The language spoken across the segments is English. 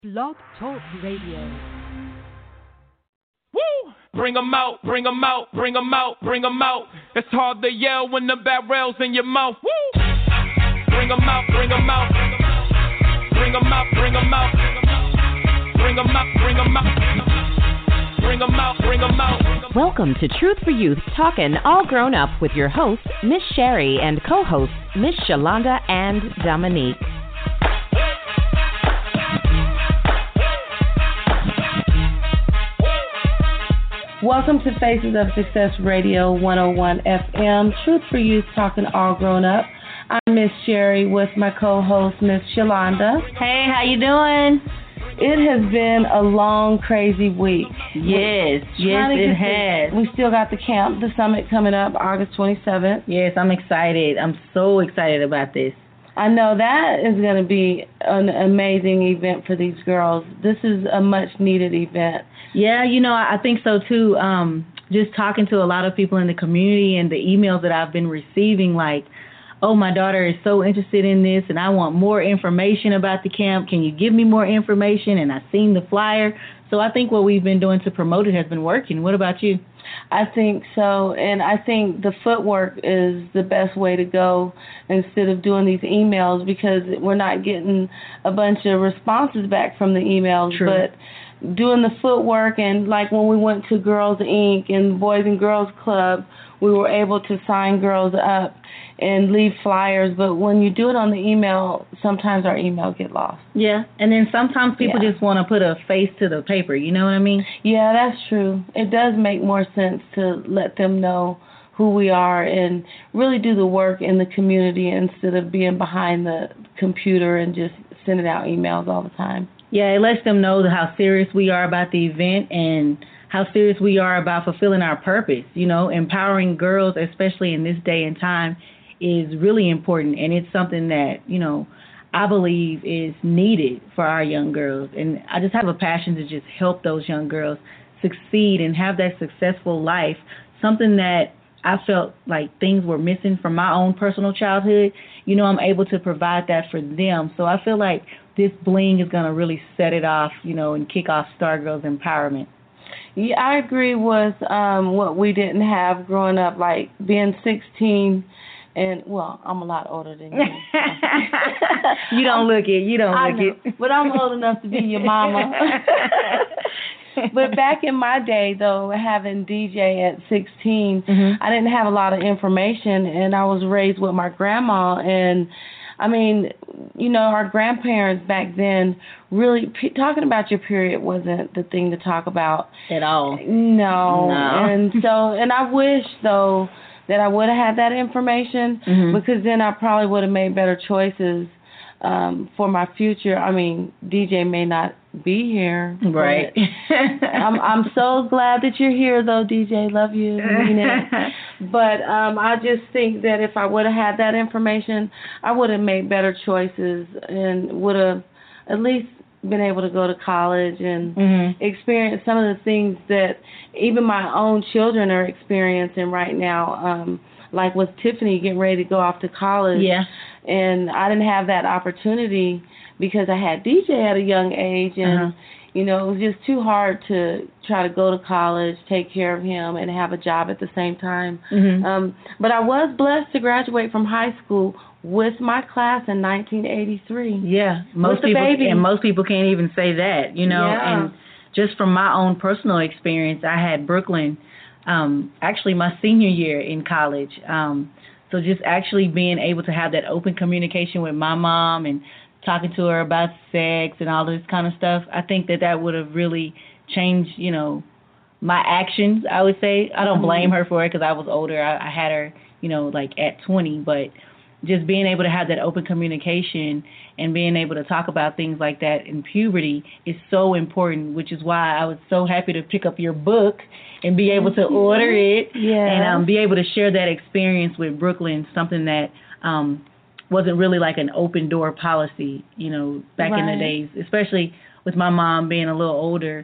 Blog Talk Radio. Woo! Bring 'em out, bring 'em out, bring 'em out, bring 'em out. It's hard to yell when the barrel's in your mouth. Woo! Bring 'em out, bring 'em out, bring 'em out, bring 'em out, bring 'em out, bring 'em out, bring 'em out, bring 'em out. Welcome to Truth for Youth, talking all grown up with your hosts, Miss Sherry, and co-hosts, Miss Shalonda and Dominique. Welcome to Faces of Success Radio 101 FM, Truth for Youth, talking all grown up. I'm Miss Sherry with my co-host, Miss Shalonda. Hey, how you doing? It has been a long, crazy week. Yes, it has. We still got the summit coming up August 27th. Yes, I'm excited. I'm so excited about this. I know that is going to be an amazing event for these girls. This is a much-needed event. Yeah, I think so, too. Just talking to a lot of people in the community and the emails that I've been receiving, like, oh, my daughter is so interested in this, and I want more information about the camp. Can you give me more information? And I've seen the flyer. So I think what we've been doing to promote it has been working. What about you? I think so, and I think the footwork is the best way to go instead of doing these emails, because we're not getting a bunch of responses back from the emails. True. But doing the footwork, and like when we went to Girls Inc. and Boys and Girls Club, we were able to sign girls up and leave flyers. But when you do it on the email, sometimes our email get lost. Yeah, and then sometimes people just want to put a face to the paper, you know what I mean? Yeah, that's true. It does make more sense to let them know who we are and really do the work in the community instead of being behind the computer and just sending out emails all the time. Yeah, it lets them know how serious we are about the event and how serious we are about fulfilling our purpose. Empowering girls, especially in this day and time, is really important, and it's something that, I believe is needed for our young girls. And I just have a passion to just help those young girls succeed and have that successful life, something that I felt like things were missing from my own personal childhood. I'm able to provide that for them. So I feel like this bling is going to really set it off, and kick off Stargirls Empowerment. Yeah, I agree with what we didn't have growing up, like being 16. And, well, I'm a lot older than you. You don't look it. But I'm old enough to be your mama. But back in my day, though, having DJ at 16, I didn't have a lot of information, and I was raised with my grandma. And, I mean, our grandparents back then really, talking about your period wasn't the thing to talk about. At all. No. And I wish, though, that I would have had that information, because then I probably would have made better choices for my future. I mean, DJ may not be here. Right. I'm so glad that you're here, though, DJ. Love you. Mean it. But I just think that if I would have had that information, I would have made better choices and would have at least been able to go to college and experience some of the things that even my own children are experiencing right now, like with Tiffany getting ready to go off to college. Yeah. And I didn't have that opportunity because I had DJ at a young age, and it was just too hard to try to go to college, take care of him, and have a job at the same time. But I was blessed to graduate from high school with my class in 1983. Yeah, most people can't even say that, Yeah. And just from my own personal experience, I had Brooklyn, actually my senior year in college. So just actually being able to have that open communication with my mom and talking to her about sex and all this kind of stuff, I think that would have really changed, my actions, I would say. I don't blame her for it because I was older. I had her, like at 20, but just being able to have that open communication and being able to talk about things like that in puberty is so important, which is why I was so happy to pick up your book and be able to order it and be able to share that experience with Brooklyn, something that wasn't really like an open door policy, back in the days, especially with my mom being a little older.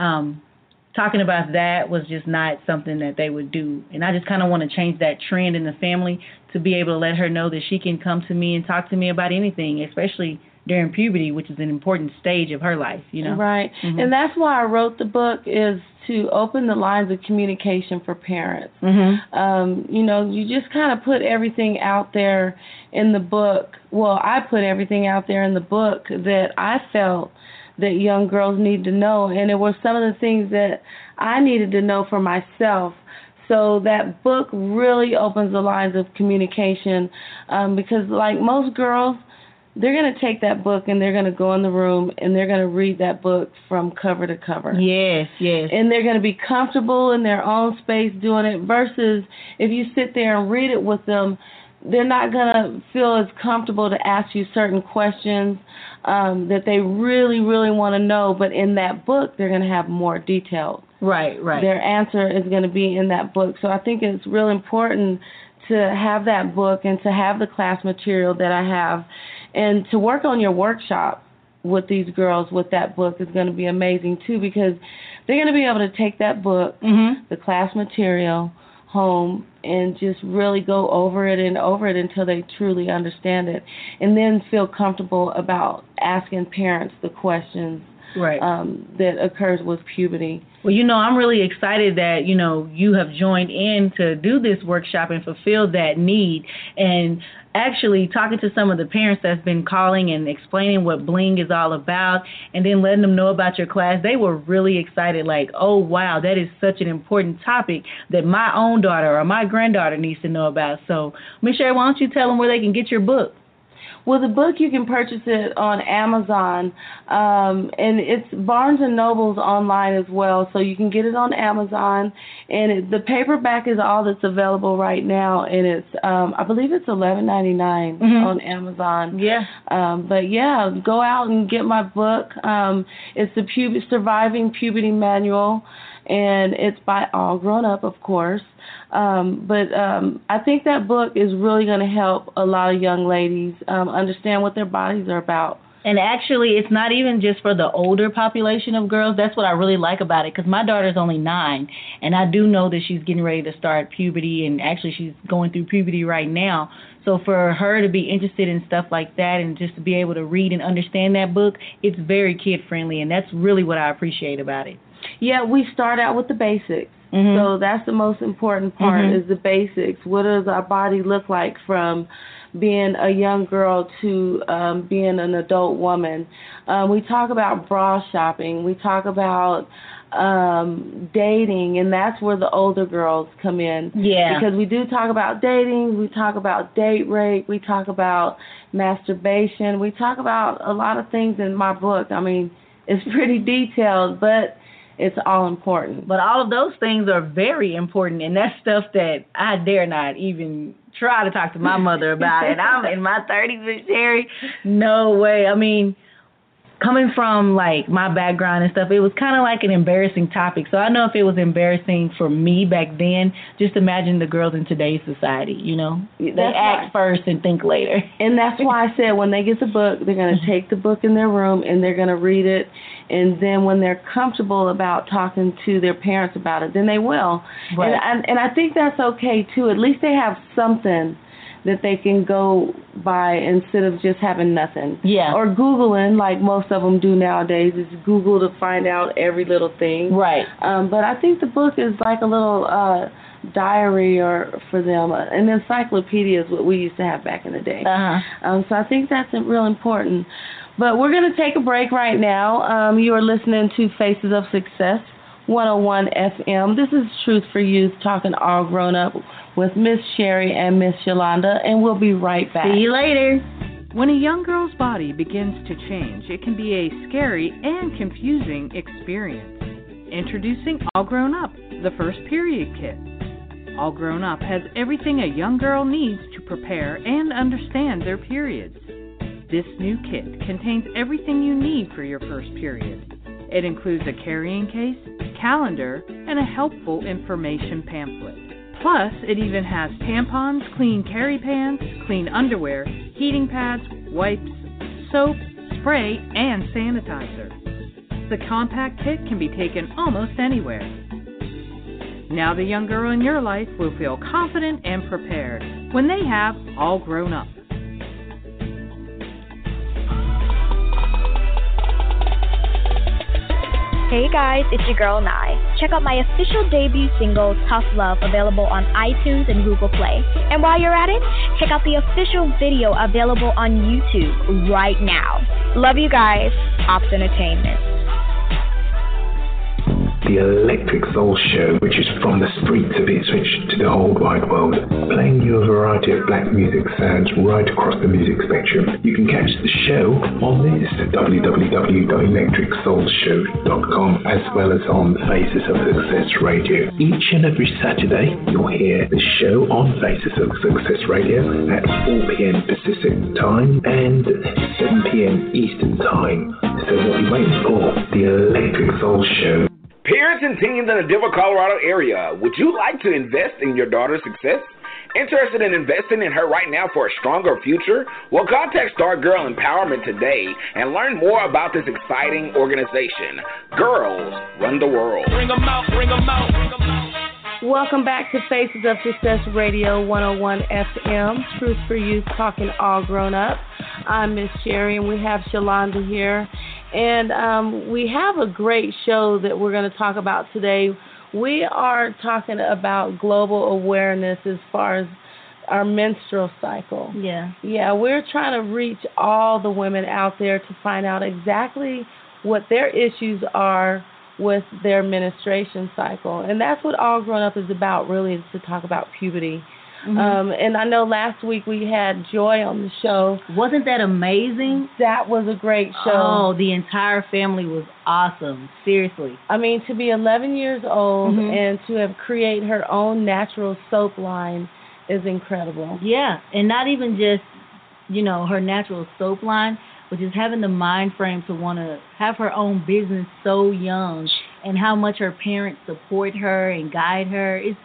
Talking about that was just not something that they would do. And I just kind of want to change that trend in the family to be able to let her know that she can come to me and talk to me about anything, especially during puberty, which is an important stage of her life, you know. Right. Mm-hmm. And that's why I wrote the book, is to open the lines of communication for parents. Mm-hmm. You know, you just kind of put everything out there in the book. Well, I put everything out there in the book that I felt that young girls need to know, and it was some of the things that I needed to know for myself. So that book really opens the lines of communication, because like most girls, they're going to take that book and they're going to go in the room and they're going to read that book from cover to cover. Yes, yes. And they're going to be comfortable in their own space doing it, versus if you sit there and read it with them, they're not going to feel as comfortable to ask you certain questions that they really, really want to know. But in that book, they're going to have more details. Right, right. Their answer is going to be in that book. So I think it's real important to have that book and to have the class material that I have, and to work on your workshop with these girls with that book is going to be amazing too, because they're going to be able to take that book, the class material, home and just really go over it and over it until they truly understand it, and then feel comfortable about asking parents the questions that occurs with puberty. Well, you know, I'm really excited that, you know, you have joined in to do this workshop and fulfill that need. And actually talking to some of the parents that's been calling and explaining what Bling is all about, and then letting them know about your class, they were really excited, like, oh, wow, that is such an important topic that my own daughter or my granddaughter needs to know about. So, Ms. Sherry, why don't you tell them where they can get your book? Well, the book, you can purchase it on Amazon, and it's Barnes & Noble's online as well, so you can get it on Amazon. And the paperback is all that's available right now, and it's I believe it's $11.99 on Amazon. Yeah. But yeah, go out and get my book. It's the Surviving Puberty Manual, and it's by All Grown Up, of course. But I think that book is really going to help a lot of young ladies understand what their bodies are about. And actually, it's not even just for the older population of girls. That's what I really like about it, because my daughter's only 9, and I do know that she's getting ready to start puberty, and actually she's going through puberty right now. So for her to be interested in stuff like that and just to be able to read and understand that book, it's very kid-friendly, and that's really what I appreciate about it. Yeah, we start out with the basics. So that's the most important part, is the basics. What does our body look like from being a young girl to being an adult woman? We talk about bra shopping. We talk about dating, and that's where the older girls come in. Yeah. Because we do talk about dating. We talk about date rape. We talk about masturbation. We talk about a lot of things in my book. I mean, it's pretty detailed, but it's all important. But all of those things are very important, and that's stuff that I dare not even try to talk to my mother about. And I'm in my 30s, Miss Sherry. No way. I mean, coming from, like, my background and stuff, it was kind of like an embarrassing topic. So I know if it was embarrassing for me back then, just imagine the girls in today's society, you know? They act first and think later. And that's why I said when they get the book, they're going to take the book in their room and they're going to read it. And then when they're comfortable about talking to their parents about it, then they will. Right. And I think that's okay, too. At least they have something that they can go by instead of just having nothing. Yeah. Or Googling, like most of them do nowadays, is Google to find out every little thing. Right. But I think the book is like a little diary or for them. An encyclopedia is what we used to have back in the day. So I think that's real important. But we're going to take a break right now. You are listening to Faces of Success, 101 FM. This is Truth for Youth, talking all grown up with Miss Sherry and Miss Yolanda, and we'll be right back. See you later. When a young girl's body begins to change, it can be a scary and confusing experience. Introducing All Grown Up, the first period kit. All Grown Up has everything a young girl needs to prepare and understand their periods. This new kit contains everything you need for your first period. It includes a carrying case, calendar, and a helpful information pamphlet. Plus, it even has tampons, clean carry pants, clean underwear, heating pads, wipes, soap, spray, and sanitizer. The compact kit can be taken almost anywhere. Now the young girl in your life will feel confident and prepared when they have All Grown Up. Hey guys, it's your girl Nai. Check out my official debut single, Tough Love, available on iTunes and Google Play. And while you're at it, check out the official video available on YouTube right now. Love you guys. Ops Entertainment. The Electric Soul Show, which is from the streets of Ipswich to the whole wide world, playing you a variety of black music sounds right across the music spectrum. You can catch the show on this at www.electricsoulshow.com, as well as on Faces of Success Radio. Each and every Saturday, you'll hear the show on Faces of Success Radio at 4 p.m. Pacific Time and 7 p.m. Eastern Time. So what are you waiting for? The Electric Soul Show. Parents and teens in the Denver, Colorado area, would you like to invest in your daughter's success? Interested in investing in her right now for a stronger future? Well, contact Star Girl Empowerment today and learn more about this exciting organization. Girls Run the World. Bring 'em out, bring 'em out, bring 'em out. Welcome back to Faces of Success Radio 101 FM, Truth for Youth, talking all grown up. I'm Miss Sherry, and we have Shalonda here. And we have a great show that we're going to talk about today. We are talking about global awareness as far as our menstrual cycle. Yeah, we're trying to reach all the women out there to find out exactly what their issues are with their menstruation cycle. And that's what All Grown Up is about, really, is to talk about puberty. Mm-hmm. And I know last week we had Joy on the show. Wasn't that amazing? That was a great show. Oh, the entire family was awesome. Seriously. I mean, to be 11 years old and to have created her own natural soap line is incredible. Yeah, and not even just, her natural soap line, but just having the mind frame to want to have her own business so young, and how much her parents support her and guide her. It's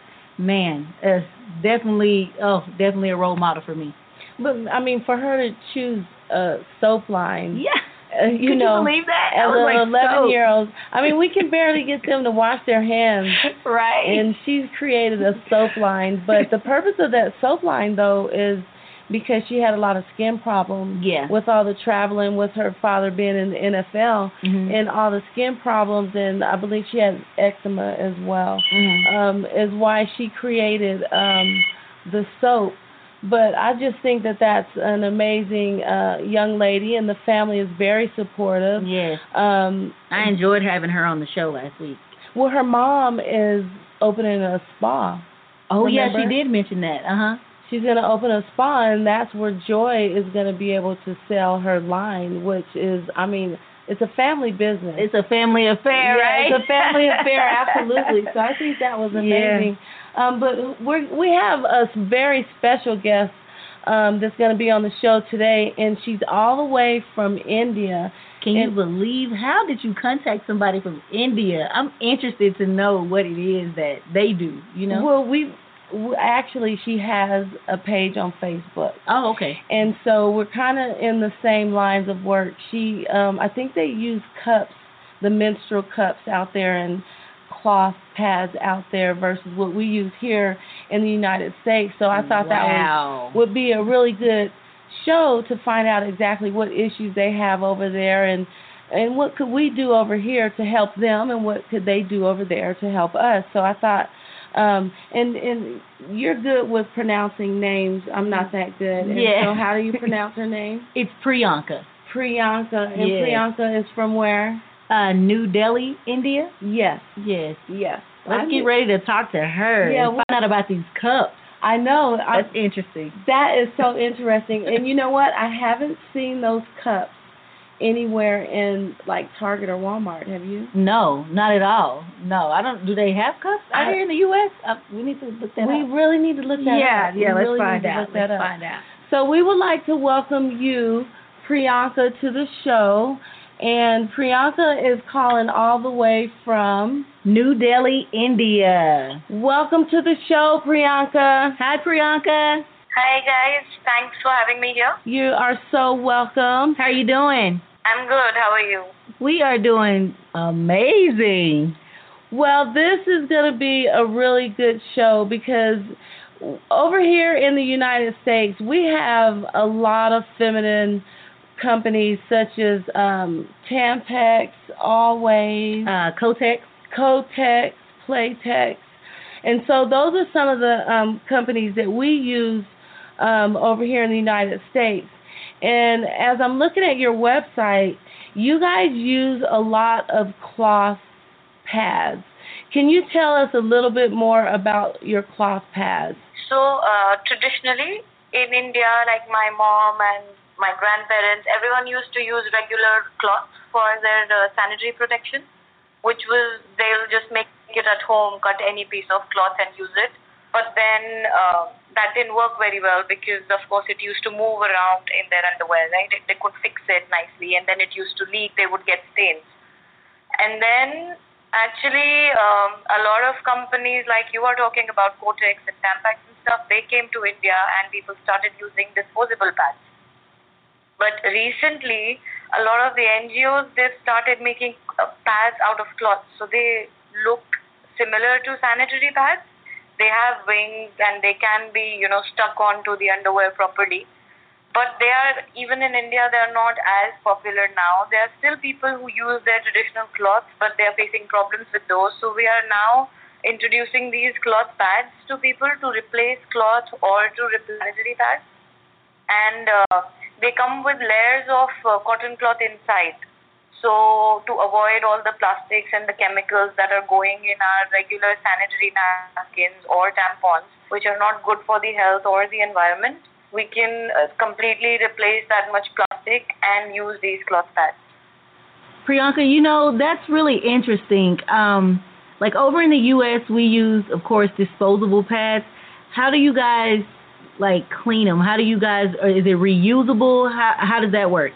definitely a role model for me. But I mean, for her to choose a soap line, Could you believe that? As an 11-year-old, I mean, we can barely get them to wash their hands, right? And she's created a soap line. But the purpose of that soap line, though, is because she had a lot of skin problems with all the traveling, with her father being in the NFL, and all the skin problems, and I believe she had eczema as well, is why she created the soap. But I just think that that's an amazing young lady, and the family is very supportive. Yes. I enjoyed having her on the show last week. Well, her mom is opening a spa. Oh, remember? Yeah, she did mention that. She's going to open a spa, and that's where Joy is going to be able to sell her line, which is, I mean, it's a family business. It's a family affair, right? It's a family affair, absolutely. So I think that was amazing. Yeah. But we have a very special guest that's going to be on the show today, and she's all the way from India. Can you believe? How did you contact somebody from India? I'm interested to know what it is that they do, Well, actually, she has a page on Facebook. Oh, okay. And so we're kind of in the same lines of work. She, I think they use cups, the menstrual cups out there, and cloth pads out there versus what we use here in the United States. So I thought that would be a really good show to find out exactly what issues they have over there, and what could we do over here to help them, and what could they do over there to help us. So I thought, and you're good with pronouncing names. I'm not that good. And so how do you pronounce her name? It's Priyanka. Priyanka. And Priyanka is from where? New Delhi, India. Yes. Let's get ready to talk to her and find out about these cups. I know. That's interesting. That is so interesting. And you know what? I haven't seen those cups anywhere in like Target or Walmart. Have you? No, not at all. No, I don't. Do they have cups out here in the U.S.? We need to look that up. We really need to look that up. Yeah, let's find out. Let's find out. So we would like to welcome you, Priyanka, to the show. And Priyanka is calling all the way from New Delhi, India. Welcome to the show, Priyanka. Hi, Priyanka. Hi, guys. Thanks for having me here. You are so welcome. How are you doing? I'm good. How are you? We are doing amazing. Well, this is going to be a really good show because over here in the United States, we have a lot of feminine companies such as Tampax, Always, Kotex, Playtex. And so those are some of the companies that we use over here in the United States. And as I'm looking at your website, you guys use a lot of cloth pads. Can you tell us a little bit more about your cloth pads? So traditionally in India, like my mom and my grandparents, everyone used to use regular cloth for their sanitary protection, which was they'll just make it at home, cut any piece of cloth and use it. But then that didn't work very well because, of course, it used to move around in their underwear, right? They could fix it nicely, and then it used to leak. They would get stains. And then actually a lot of companies like you are talking about, Kotex and Tampax and stuff, they came to India and people started using disposable pads. But recently, a lot of the NGOs, they've started making pads out of cloth. So they look similar to sanitary pads. They have wings and they can be, stuck onto the underwear properly. But they are, even in India, they are not as popular now. There are still people who use their traditional cloths, but they are facing problems with those. So we are now introducing these cloth pads to people to replace cloth or to replace sanitary pads. And they come with layers of cotton cloth inside. So to avoid all the plastics and the chemicals that are going in our regular sanitary napkins or tampons, which are not good for the health or the environment, we can completely replace that much plastic and use these cloth pads. Priyanka, that's really interesting. Like over in the U.S., we use, of course, disposable pads. How do you guys clean them? How do you guys, or is it reusable? How does that work?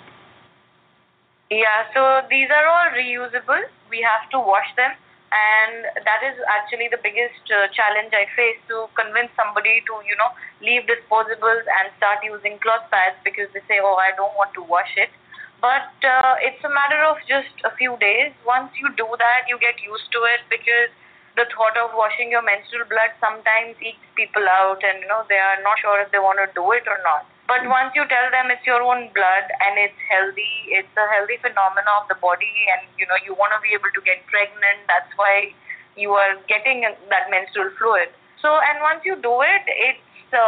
Yeah, so these are all reusable. We have to wash them, and that is actually the biggest challenge I face, to convince somebody to, leave disposables and start using cloth pads, because they say, I don't want to wash it. But it's a matter of just a few days. Once you do that, you get used to it, because the thought of washing your menstrual blood sometimes eats people out, and they are not sure if they want to do it or not. But once you tell them it's your own blood and it's healthy, it's a healthy phenomenon of the body, and you want to be able to get pregnant, that's why you are getting that menstrual fluid. So, and once you do it, it's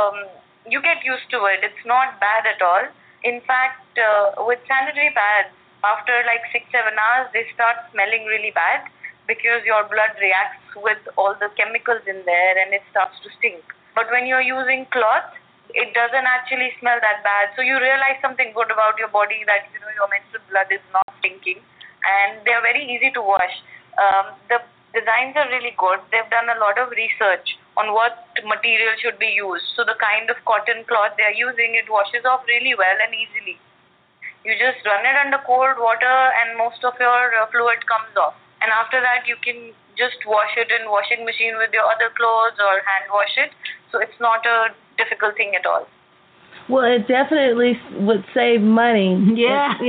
you get used to it. It's not bad at all. In fact, with sanitary pads, after 6-7 hours, they start smelling really bad, because your blood reacts with all the chemicals in there and it starts to stink. But when you're using cloth, it doesn't actually smell that bad. So you realize something good about your body, that your menstrual blood is not stinking, and they're very easy to wash. The designs are really good. They've done a lot of research on what material should be used. So the kind of cotton cloth they're using, it washes off really well and easily. You just run it under cold water and most of your fluid comes off. And after that, you can just wash it in washing machine with your other clothes or hand wash it. So it's not a difficult thing at all. Well, it definitely would save money. Yeah.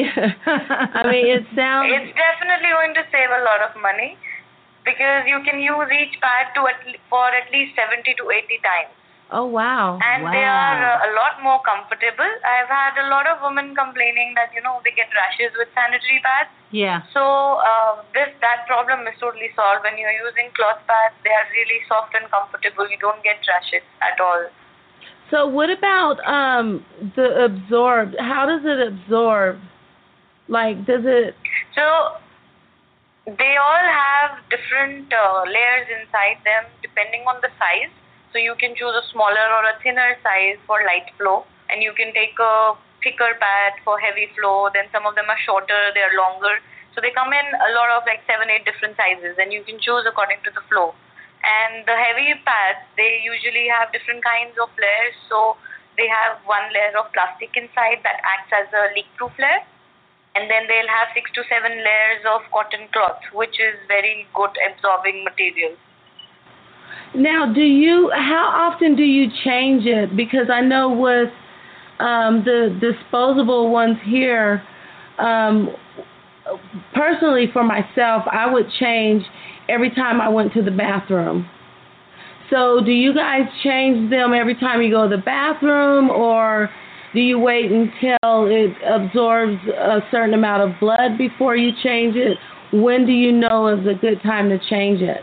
I mean, it sounds... It's definitely going to save a lot of money, because you can use each pad for at least 70 to 80 times. Oh, wow. And they are a lot more comfortable. I've had a lot of women complaining that, they get rashes with sanitary pads. Yeah. So that problem is totally solved. When you're using cloth pads, they are really soft and comfortable. You don't get rashes at all. So what about the absorb? How does it absorb? Does it... So they all have different layers inside them depending on the size. So you can choose a smaller or a thinner size for light flow, and you can take a thicker pad for heavy flow. Then some of them are shorter, they are longer. So they come in a lot of 7-8 different sizes, and you can choose according to the flow. And the heavy pads, they usually have different kinds of layers. So they have one layer of plastic inside that acts as a leak-proof layer. And then they'll have 6 to 7 layers of cotton cloth, which is very good absorbing material. Now, how often do you change it? Because I know with the disposable ones here, personally for myself, I would change every time I went to the bathroom. So do you guys change them every time you go to the bathroom, or Do you wait until it absorbs a certain amount of blood before you change it? When do you know is a good time to change it?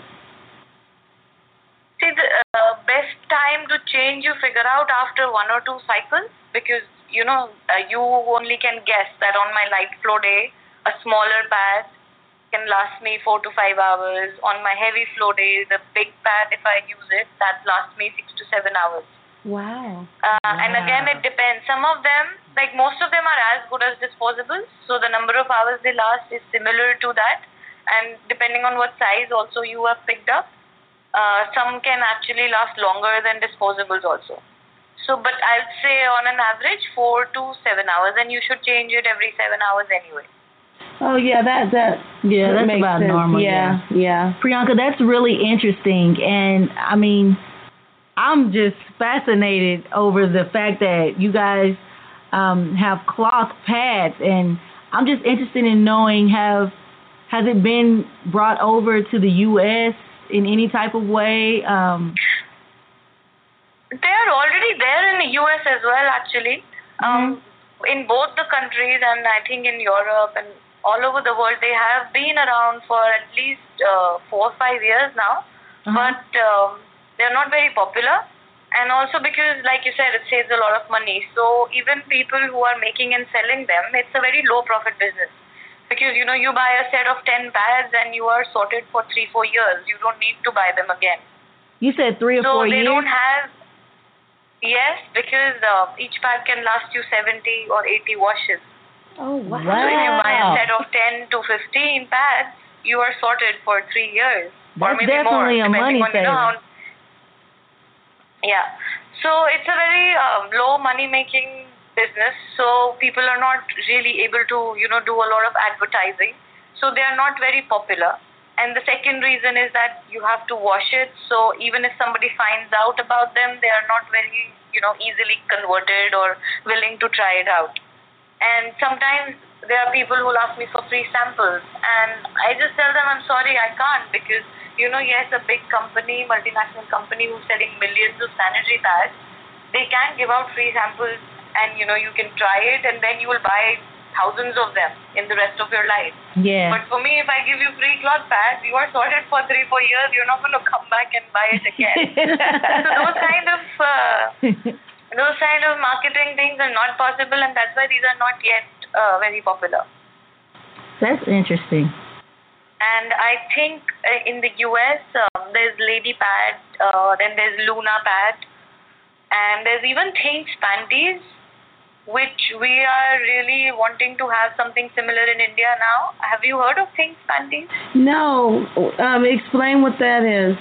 See, the best time to change you figure out after 1 or 2 cycles, because you only can guess that on my light flow day, a smaller pad can last me 4 to 5 hours. On my heavy flow day, the big pad, if I use it, that lasts me 6 to 7 hours. Wow. And again, it depends. Some of them, like most of them, are as good as disposables. So the number of hours they last is similar to that. And depending on what size also you have picked up, some can actually last longer than disposables also. So, but I'd say on an average 4 to 7 hours, and you should change it every 7 hours anyway. Oh yeah, that's makes about sense. normal. Yeah. Priyanka, that's really interesting, and I mean, I'm just fascinated over the fact that you guys have cloth pads, and I'm just interested in knowing has it been brought over to the U.S. in any type of way? They are already there in the U.S. as well, actually. In both the countries, and I think in Europe and all over the world, they have been around for at least 4 or 5 years now. But they're not very popular. And also because, like you said, it saves a lot of money. So even people who are making and selling them, it's a very low profit business. Because, you buy a set of 10 pads and you are sorted for 3-4 years. You don't need to buy them again. You said 3 or 4 years? So they don't have... Yes, because each pad can last you 70 or 80 washes. Oh, wow. So if you buy a set of 10 to 15 pads, you are sorted for 3 years. That's or maybe definitely more, a money saver. Yeah. So it's a very low money-making business. So people are not really able to, do a lot of advertising. So they are not very popular. And the second reason is that you have to wash it. So even if somebody finds out about them, they are not very, easily converted or willing to try it out. And sometimes there are people who ask me for free samples. And I just tell them, I'm sorry, I can't, because, yes, a big company, multinational company who's selling millions of sanitary pads, they can give out free samples and, you can try it and then you will buy thousands of them in the rest of your life. Yeah. But for me, if I give you free cloth pads, you are sorted for 3-4 years, you're not going to come back and buy it again. So those kind of marketing things are not possible, and that's why these are not yet very popular. That's interesting. And I think in the US, there's Lady Pad, then there's Luna Pad, and there's even Thinx panties, which we are really wanting to have something similar in India now. Have you heard of Thinx panties? No. Explain what that is.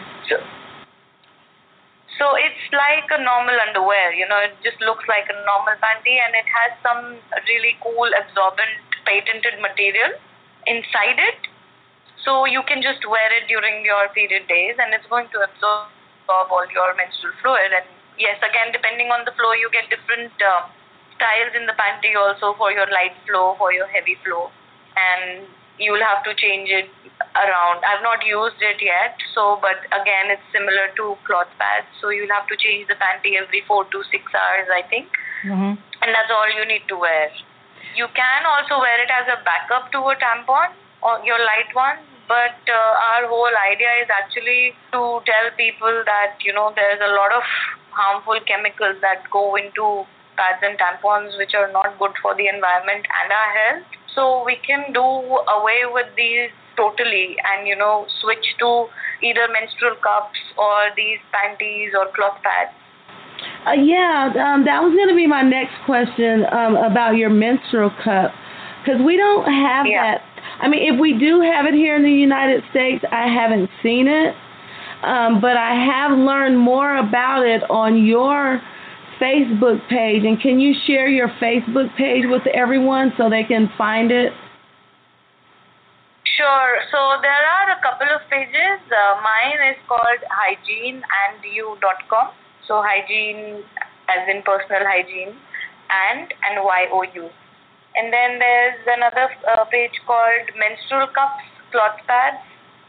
So it's like a normal underwear, it just looks like a normal panty, and it has some really cool absorbent patented material inside it. So you can just wear it during your period days, and it's going to absorb all your menstrual fluid. And yes, again, depending on the flow, you get different styles in the panty also for your light flow, for your heavy flow. And you will have to change it around. I've not used it yet, but again, it's similar to cloth pads. So you'll have to change the panty every 4 to 6 hours, I think. And that's all you need to wear. You can also wear it as a backup to a tampon, or your light one. But our whole idea is actually to tell people that, there's a lot of harmful chemicals that go into pads and tampons which are not good for the environment and our health. So we can do away with these totally and, switch to either menstrual cups or these panties or cloth pads. That was going to be my next question about your menstrual cup, because we don't have that. I mean, if we do have it here in the United States, I haven't seen it, but I have learned more about it on your Facebook page. And can you share your Facebook page with everyone so they can find it? Sure. So there are a couple of pages. Mine is called hygieneandyou.com. So hygiene as in personal hygiene and YOU. And then there's another page called Menstrual Cups, Cloth Pads,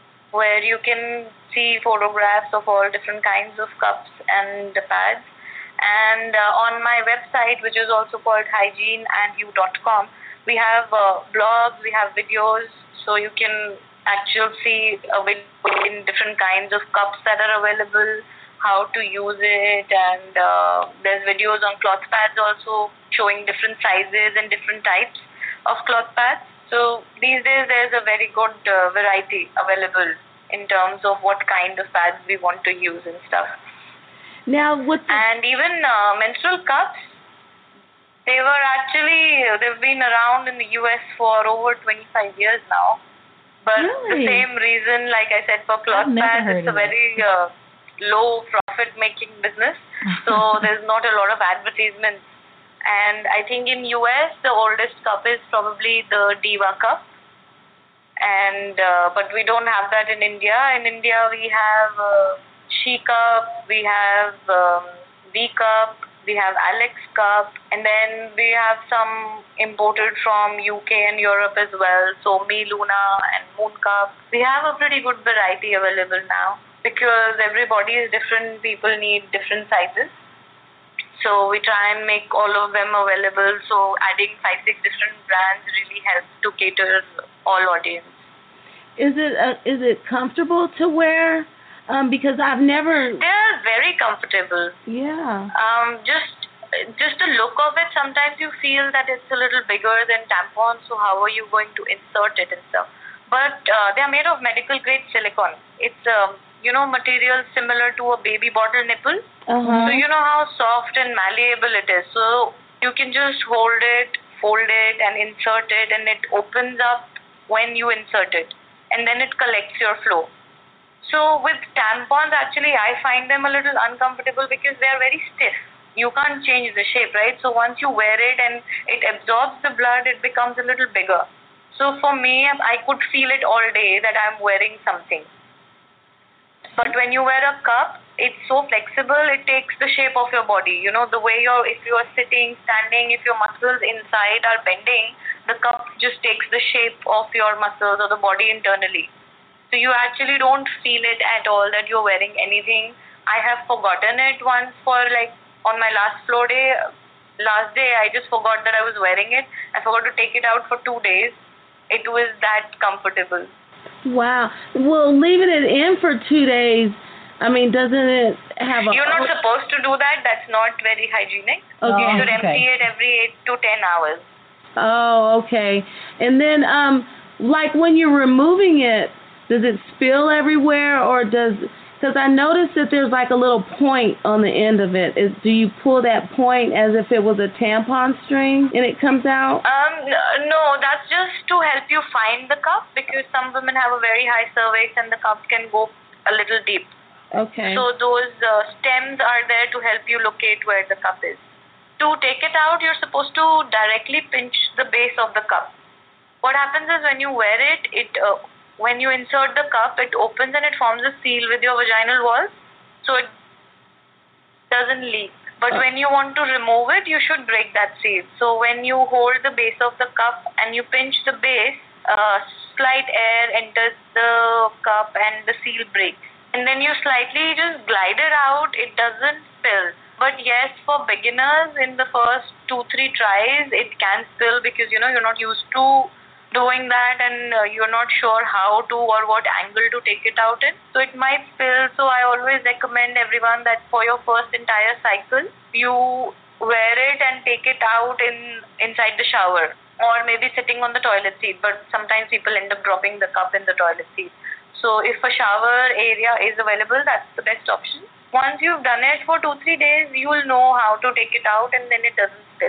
where you can see photographs of all different kinds of cups and the pads. And on my website, which is also called hygieneandyou.com, we have blogs, we have videos, so you can actually see in different kinds of cups that are available, how to use it, and there's videos on cloth pads also showing different sizes and different types of cloth pads. So these days there's a very good variety available in terms of what kind of pads we want to use and stuff. Now, and even menstrual cups, they've been around in the US for over 25 years now. But really? The same reason, like I said, for cloth pads, it's a very low profit-making business. So there's not a lot of advertisements. And I think in US, the oldest cup is probably the Diva cup. And but we don't have that in India. In India, we have She cup, we have V cup, we have Alex cup, and then we have some imported from UK and Europe as well. So Me Luna and Moon cup. We have a pretty good variety available now because everybody is different. People need different sizes. So we try and make all of them available. So adding 5-6 different brands really helps to cater all audience. Is it comfortable to wear? Because I've never. They're very comfortable. Yeah. Just the look of it. Sometimes you feel that it's a little bigger than tampons. So how are you going to insert it and stuff? But they are made of medical grade silicone. It's material similar to a baby bottle nipple. So you know how soft and malleable it is. So you can just hold it, fold it, and insert it, and it opens up when you insert it, and then it collects your flow. So with tampons, actually, I find them a little uncomfortable because they are very stiff. You can't change the shape, right? So once you wear it and it absorbs the blood, it becomes a little bigger. So for me, I could feel it all day that I'm wearing something. But when you wear a cup, it's so flexible, it takes the shape of your body. You know, the way if you are sitting, standing, if your muscles inside are bending, the cup just takes the shape of your muscles or the body internally. So you actually don't feel it at all that you're wearing anything. I have forgotten it once on my last day, I just forgot that I was wearing it. I forgot to take it out for 2 days. It was that comfortable. Wow. Well, leaving it in for 2 days, I mean, doesn't it have a... You're not supposed to do that. That's not very hygienic. Okay. You should empty it every 8 to 10 hours. Oh, okay. And then, when you're removing it, does it spill everywhere, or because I noticed that there's like a little point on the end of it. Do you pull that point as if it was a tampon string and it comes out? No, that's just to help you find the cup because some women have a very high cervix and the cup can go a little deep. Okay. So those stems are there to help you locate where the cup is. To take it out, you're supposed to directly pinch the base of the cup. What happens is when you wear it, when you insert the cup, it opens and it forms a seal with your vaginal walls, so it doesn't leak. But when you want to remove it, you should break that seal. So when you hold the base of the cup and you pinch the base, slight air enters the cup and the seal breaks. And then you slightly just glide it out, it doesn't spill. But yes, for beginners, in the first 2-3 tries, it can spill because, you're not used to doing that and you're not sure how to or what angle to take it out in. So it might spill. So I always recommend everyone that for your first entire cycle, you wear it and take it out inside the shower or maybe sitting on the toilet seat. But sometimes people end up dropping the cup in the toilet seat. So if a shower area is available, that's the best option. Once you've done it for 2-3 days, you will know how to take it out and then it doesn't spill.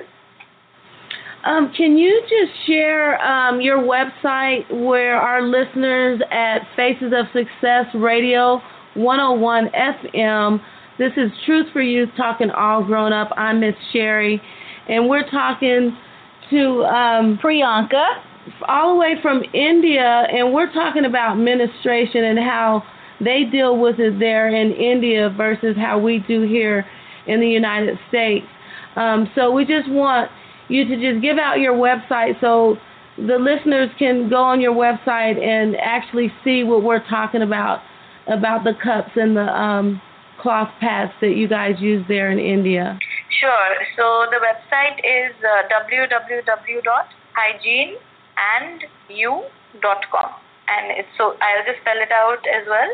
Can you just share your website where our listeners at Faces of Success Radio 101 FM, this is Truth for Youth Talking All Grown Up. I'm Miss Sherry, and we're talking to Priyanka, all the way from India, and we're talking about menstruation and how they deal with it there in India versus how we do here in the United States. So we just want you to just give out your website so the listeners can go on your website and actually see what we're talking about the cups and the cloth pads that you guys use there in India? Sure. So the website is www.hygieneandyou.com. And it's, so I'll just spell it out as well.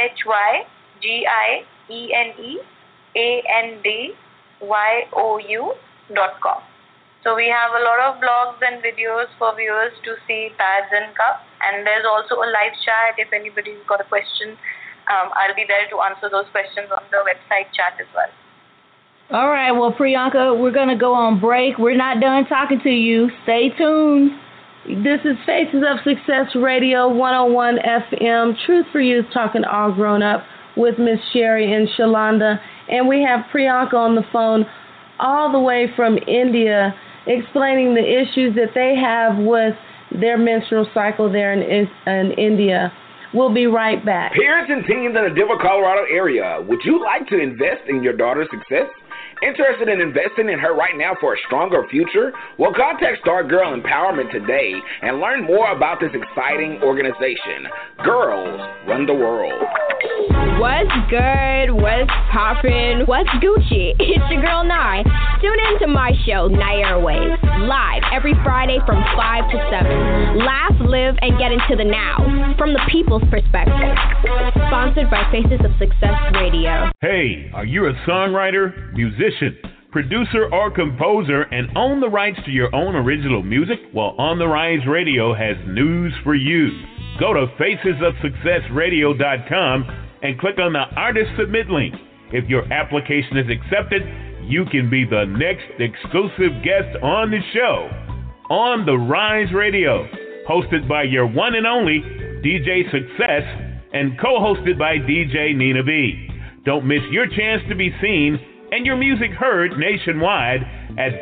hygieneandyou.com. So we have a lot of blogs and videos for viewers to see pads and cups. And there's also a live chat. If anybody's got a question, I'll be there to answer those questions on the website chat as well. All right. Well, Priyanka, we're going to go on break. We're not done talking to you. Stay tuned. This is Faces of Success Radio 101 FM. Truth for Youth, talking all grown up with Miss Sherry and Shalonda. And we have Priyanka on the phone all the way from India, explaining the issues that they have with their menstrual cycle there in India. We'll be right back. Parents and teens in the Denver, Colorado area, would you like to invest in your daughter's success? Interested in investing in her right now for a stronger future? Well, contact Star Girl Empowerment today and learn more about this exciting organization. Girls Run the World. What's good? What's poppin'? What's Gucci? It's your girl, Nye. Tune in to my show, Nye Airwaves, live every Friday from 5 to 7. Laugh, live, and get into the now from the people's perspective. Sponsored by Faces of Success Radio. Hey, are you a songwriter, musician, producer, or composer and own the rights to your own original music? Well, On the Rise Radio has news for you. Go to facesofsuccessradio.com and click on the Artist Submit link. If your application is accepted, you can be the next exclusive guest on the show. On the Rise Radio, hosted by your one and only DJ Success and co-hosted by DJ Nina B. Don't miss your chance to be seen and your music heard nationwide at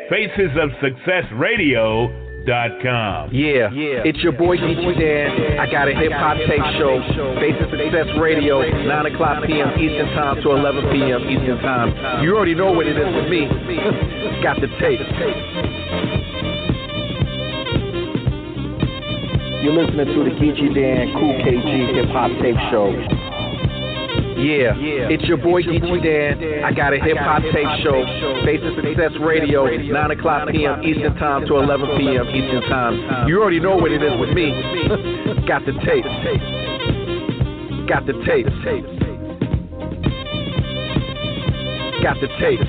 facesofsuccessradio.com. Yeah, it's your boy DJ Dan. I got a hip-hop tape show, Faces of Success Radio, 9 o'clock p.m. Eastern Time to 11 p.m. Eastern Time. You already know what it is with me. Got the tape. You're listening to the Geechee Dan Cool KG hip-hop tape show. Yeah, it's your boy Geechee Dan. I got a hip-hop tape show, Faces of Success Radio, 9 o'clock p.m. Eastern Time to 11 p.m. Eastern Time. You already know what it is with me. Got the tape. Got the tape. Got the tape.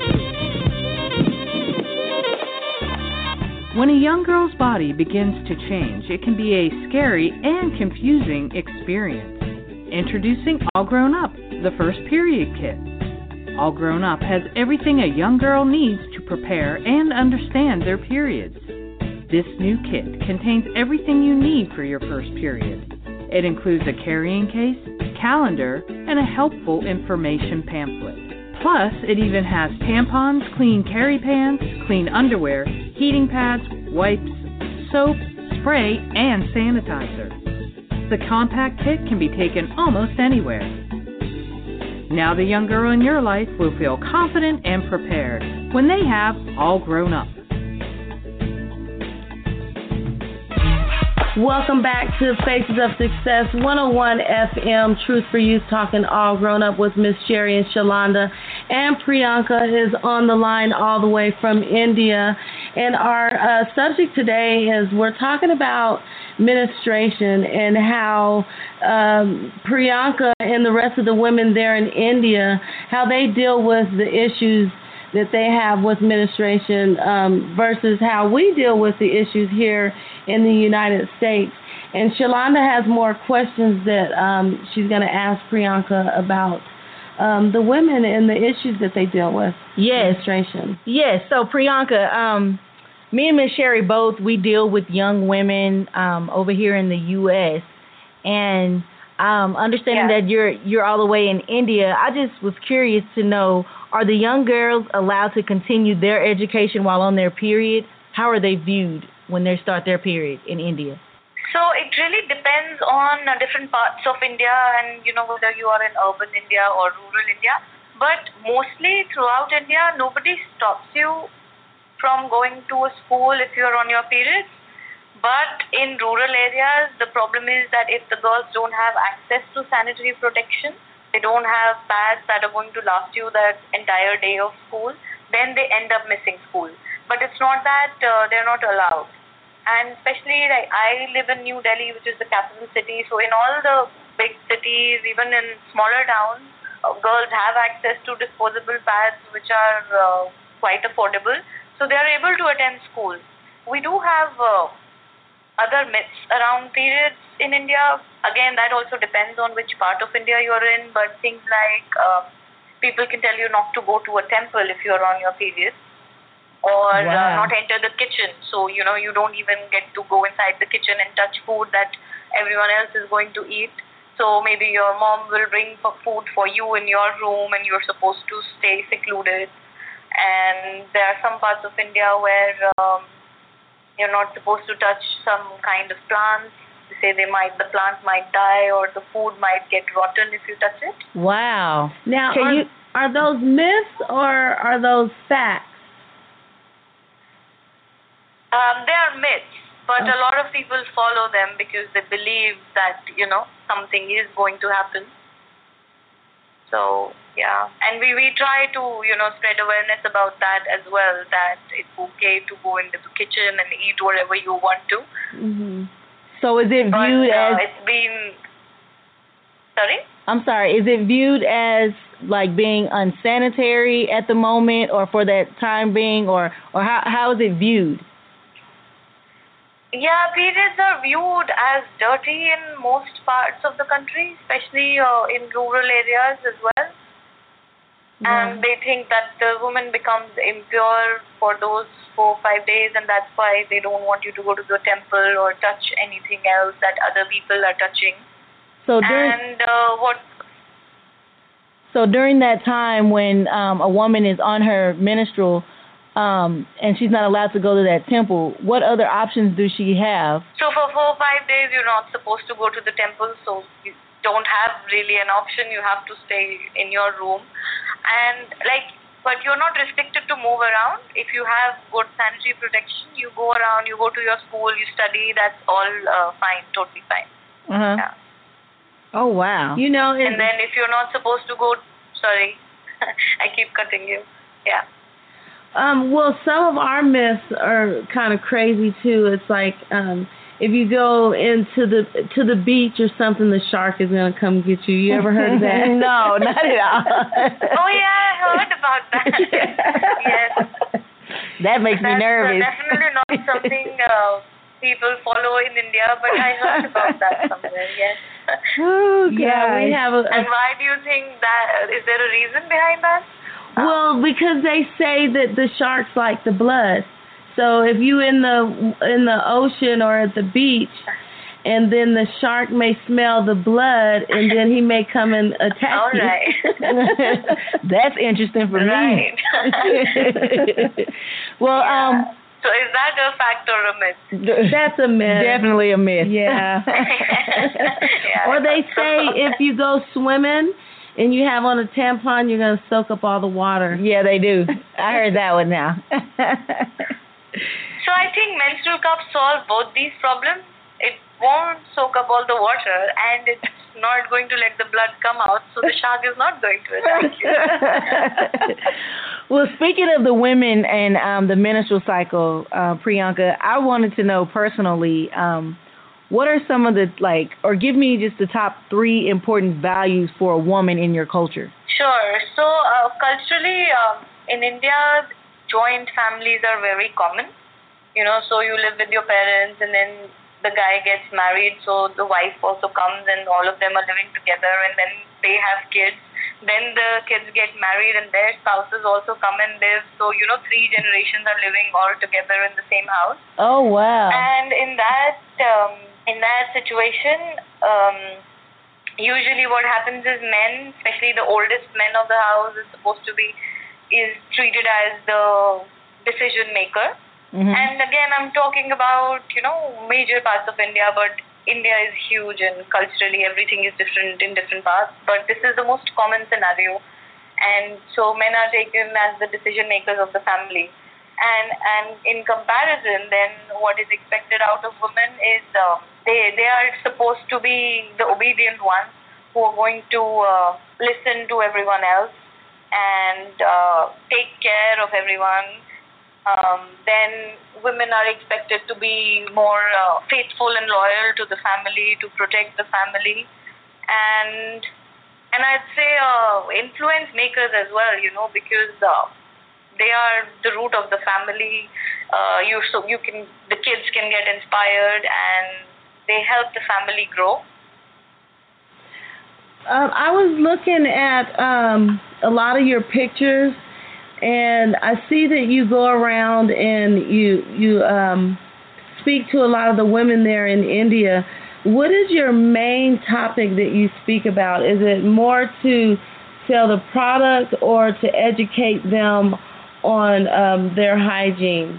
When a young girl's body begins to change, it can be a scary and confusing experience. Introducing All Grown Up, the first period kit. All Grown Up has everything a young girl needs to prepare and understand their periods. This new kit contains everything you need for your first period. It includes a carrying case, calendar, and a helpful information pamphlet. Plus, it even has tampons, clean carry pants, clean underwear, heating pads, wipes, soap, spray, and sanitizer. The compact kit can be taken almost anywhere. Now the young girl in your life will feel confident and prepared when they have All Grown Up. Welcome back to Faces of Success 101 FM, Truth for Youth, talking all grown up with Miss Sherry and Shalonda. And Priyanka is on the line all the way from India. And our subject today is we're talking about menstruation and how Priyanka and the rest of the women there in India, how they deal with the issues that they have with menstruation versus how we deal with the issues here in the United States. And Shalonda has more questions that she's going to ask Priyanka about the women and the issues that they deal with. Yes. Menstruation. Yes. So Priyanka, me and Miss Sherry both, we deal with young women over here in the U.S. And understanding that you're all the way in India, I just was curious to know, are the young girls allowed to continue their education while on their period? How are they viewed when they start their period in India? So it really depends on different parts of India and, whether you are in urban India or rural India. But mostly throughout India, nobody stops you from going to a school if you're on your periods. But in rural areas, the problem is that if the girls don't have access to sanitary protection, they don't have pads that are going to last you that entire day of school, then they end up missing school. But it's not that they're not allowed. And especially, like, I live in New Delhi, which is the capital city. So in all the big cities, even in smaller towns, girls have access to disposable pads, which are quite affordable. So they are able to attend school. We do have other myths around periods in India. Again, that also depends on which part of India you're in. But things like people can tell you not to go to a temple if you're on your period, or not enter the kitchen. So, you don't even get to go inside the kitchen and touch food that everyone else is going to eat. So maybe your mom will bring food for you in your room and you're supposed to stay secluded. And there are some parts of India where you're not supposed to touch some kind of plants. They say the plant might die or the food might get rotten if you touch it. Wow. Now, are those myths or are those facts? They are myths, but a lot of people follow them because they believe that, something is going to happen. So, yeah. And we try to, spread awareness about that as well, that it's okay to go into the kitchen and eat whatever you want to. Mm-hmm. So is it viewed as... It's been... Sorry? I'm sorry. Is it viewed as like being unsanitary at the moment or for that time being, or how is it viewed? Yeah, periods are viewed as dirty in most parts of the country, especially in rural areas as well. And they think that the woman becomes impure for those 4 or 5 days, and that's why they don't want you to go to the temple or touch anything else that other people are touching. So during that time when a woman is on her menstrual, and she's not allowed to go to that temple, what other options do she have? So for 4 or 5 days, you're not supposed to go to the temple, so you don't have really an option. You have to stay in your room. And but you're not restricted to move around. If you have good sanitary protection, you go around, you go to your school, you study, that's all fine, totally fine. Uh-huh. Yeah. Oh, wow. And then if you're not supposed to go, sorry, I keep cutting you. Yeah. Well, some of our myths are kind of crazy too. It's like if you go into the beach or something, the shark is gonna come get you. You ever heard of that? No, not at all. Oh yeah, I heard about that. Yes. That makes me nervous. That's definitely not something people follow in India, but I heard about that somewhere. Yes. Oh, yeah, we have And why do you think that? Is there a reason behind that? Well, because they say that the sharks like the blood. So if you in the ocean or at the beach, and then the shark may smell the blood, and then he may come and attack All you. Right. That's interesting for me. Well, so is that a fact or a myth? That's a myth. Definitely a myth. Yeah. Or they say if you go swimming and you have on a tampon, you're going to soak up all the water. Yeah, they do. I heard that one now. So I think menstrual cups solve both these problems. It won't soak up all the water, and it's not going to let the blood come out, so the shark is not going to attack you. Well, speaking of the women and the menstrual cycle, Priyanka, I wanted to know personally, what are some of the, or give me just the top 3 important values for a woman in your culture? Sure. So culturally, in India, joint families are very common. So you live with your parents, and then the guy gets married, so the wife also comes, and all of them are living together, and then they have kids. Then the kids get married, and their spouses also come and live. So 3 generations are living all together in the same house. Oh wow! And in that situation, usually what happens is men, especially the oldest men of the house, is treated as the decision maker. Mm-hmm. And again, I'm talking about, major parts of India, but India is huge and culturally everything is different in different parts. But this is the most common scenario. And so men are taken as the decision makers of the family. And in comparison, then what is expected out of women is they are supposed to be the obedient ones who are going to listen to everyone else and take care of everyone. Then women are expected to be more faithful and loyal to the family, to protect the family, and I'd say influence makers as well, because they are the root of the family. The kids can get inspired and they help the family grow. I was looking at a lot of your pictures, and I see that you go around and you speak to a lot of the women there in India. What is your main topic that you speak about? Is it more to sell the product or to educate them on their hygiene?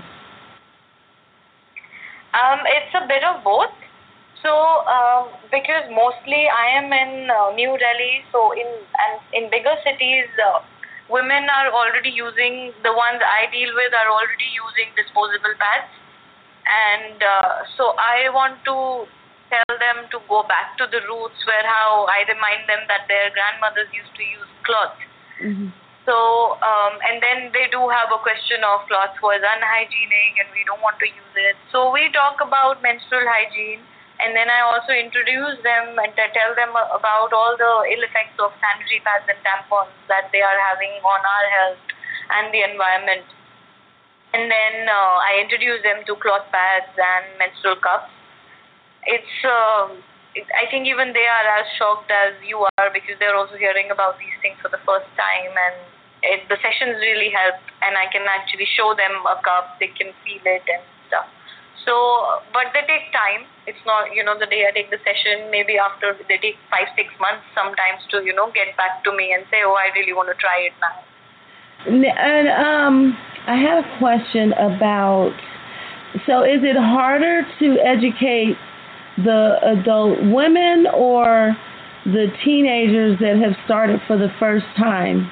It's a bit of both. So, because mostly I am in New Delhi, so in bigger cities, women are already using, the ones I deal with are already using disposable pads. And so I want to tell them to go back to the roots, where how I remind them that their grandmothers used to use cloth. Mm-hmm. So, and then they do have a question of cloth was unhygienic and we don't want to use it. So we talk about menstrual hygiene, and then I also introduce them and tell them about all the ill effects of sanitary pads and tampons that they are having on our health and the environment. And then I introduce them to cloth pads and menstrual cups. I think even they are as shocked as you are, because they're also hearing about these things for the first time, and the sessions really help, and I can actually show them a cup, they can feel it and stuff. So, but they take time. It's not, the day I take the session, maybe after they take 5-6 months sometimes to, get back to me and say, oh, I really want to try it now. And I had a question about, so is it harder to educate the adult women or the teenagers that have started for the first time?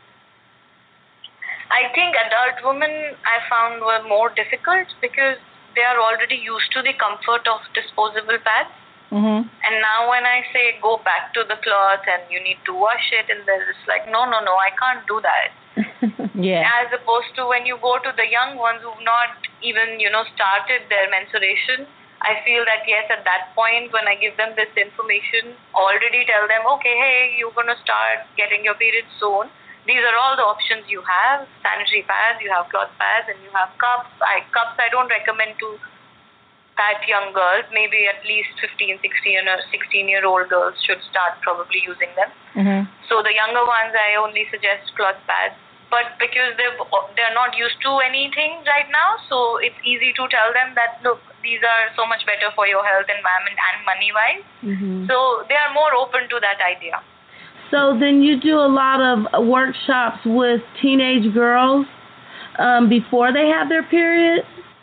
I think adult women I found were more difficult because they are already used to the comfort of disposable pads. Mm-hmm. And now when I say go back to the cloth and you need to wash it, and they're just like, no, I can't do that. Yeah. As opposed to when you go to the young ones who've not even, started their menstruation, I feel that yes, at that point when I give them this information, already tell them, okay, hey, you're going to start getting your period soon. These are all the options you have: sanitary pads, you have cloth pads, and you have cups. Cups I don't recommend to that young girls. Maybe at least 15, 16, or 16-year-old girls should start probably using them. Mm-hmm. So the younger ones, I only suggest cloth pads. But because they're not used to anything right now, so it's easy to tell them that, look, these are so much better for your health, environment, and money-wise. Mm-hmm. So they are more open to that idea. So then you do a lot of workshops with teenage girls before they have their period?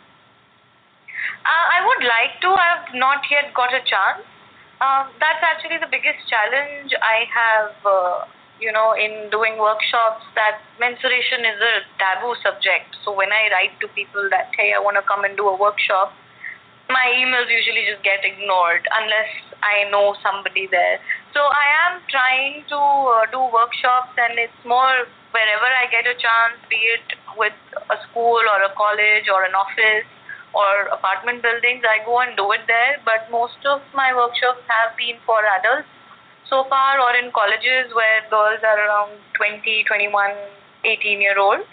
I would like to. I have not yet got a chance. That's actually the biggest challenge I have, in doing workshops, that menstruation is a taboo subject. So when I write to people that, hey, I want to come and do a workshop, my emails usually just get ignored unless I know somebody there. So I am trying to do workshops, and it's more wherever I get a chance, be it with a school or a college or an office or apartment buildings, I go and do it there. But most of my workshops have been for adults so far, or in colleges where girls are around 20, 21, 18-year-old.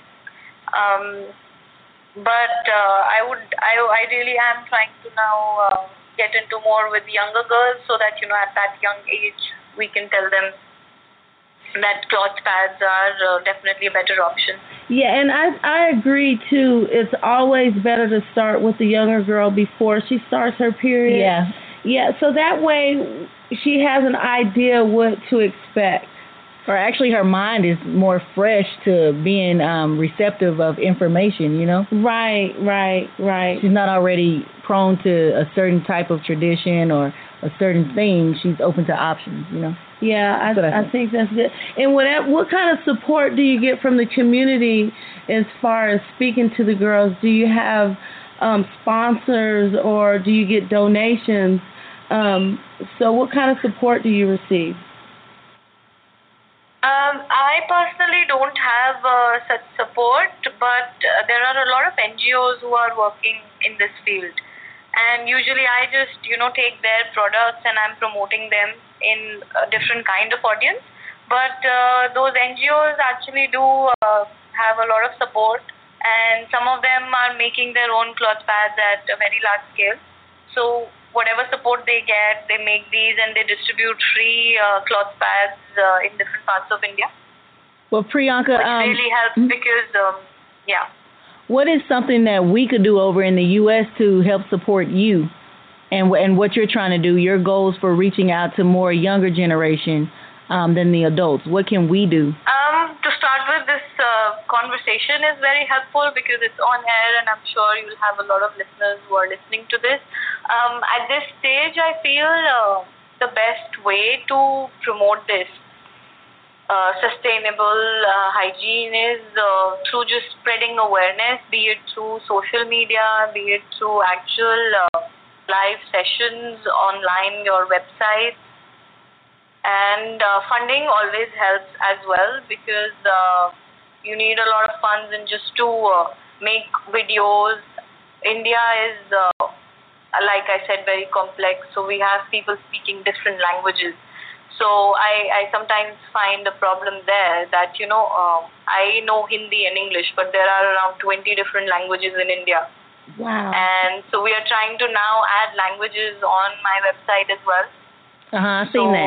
But I really am trying to now get into more with younger girls, so that, at that young age, we can tell them that cloth pads are definitely a better option. Yeah, and I agree, too. It's always better to start with the younger girl before she starts her period. Yeah. Yeah, so that way she has an idea what to expect. Or actually her mind is more fresh to being receptive of information, Right. She's not already prone to a certain type of tradition or a certain thing. She's open to options, Yeah, I think that's good. And what kind of support do you get from the community as far as speaking to the girls? Do you have sponsors, or do you get donations? So what kind of support do you receive? I personally don't have such support, but there are a lot of NGOs who are working in this field. And usually I just, take their products and I'm promoting them in a different kind of audience. But those NGOs actually do have a lot of support, and some of them are making their own cloth pads at a very large scale. So whatever support they get, they make these and they distribute free cloth pads in different parts of India. Well, Priyanka, which really helps because, what is something that we could do over in the U.S. to help support you and what you're trying to do, your goals for reaching out to more younger generation than the adults? What can we do? To start with, this conversation is very helpful because it's on air, and I'm sure you'll have a lot of listeners who are listening to this. At this stage, I feel the best way to promote this sustainable hygiene is through just spreading awareness, be it through social media, be it through actual live sessions online, your websites. And funding always helps as well, because you need a lot of funds and just to make videos. India is, like I said, very complex. So we have people speaking different languages. So I sometimes find a problem there that, I know Hindi and English, but there are around 20 different languages in India. Wow. And so we are trying to now add languages on my website as well. I've seen that.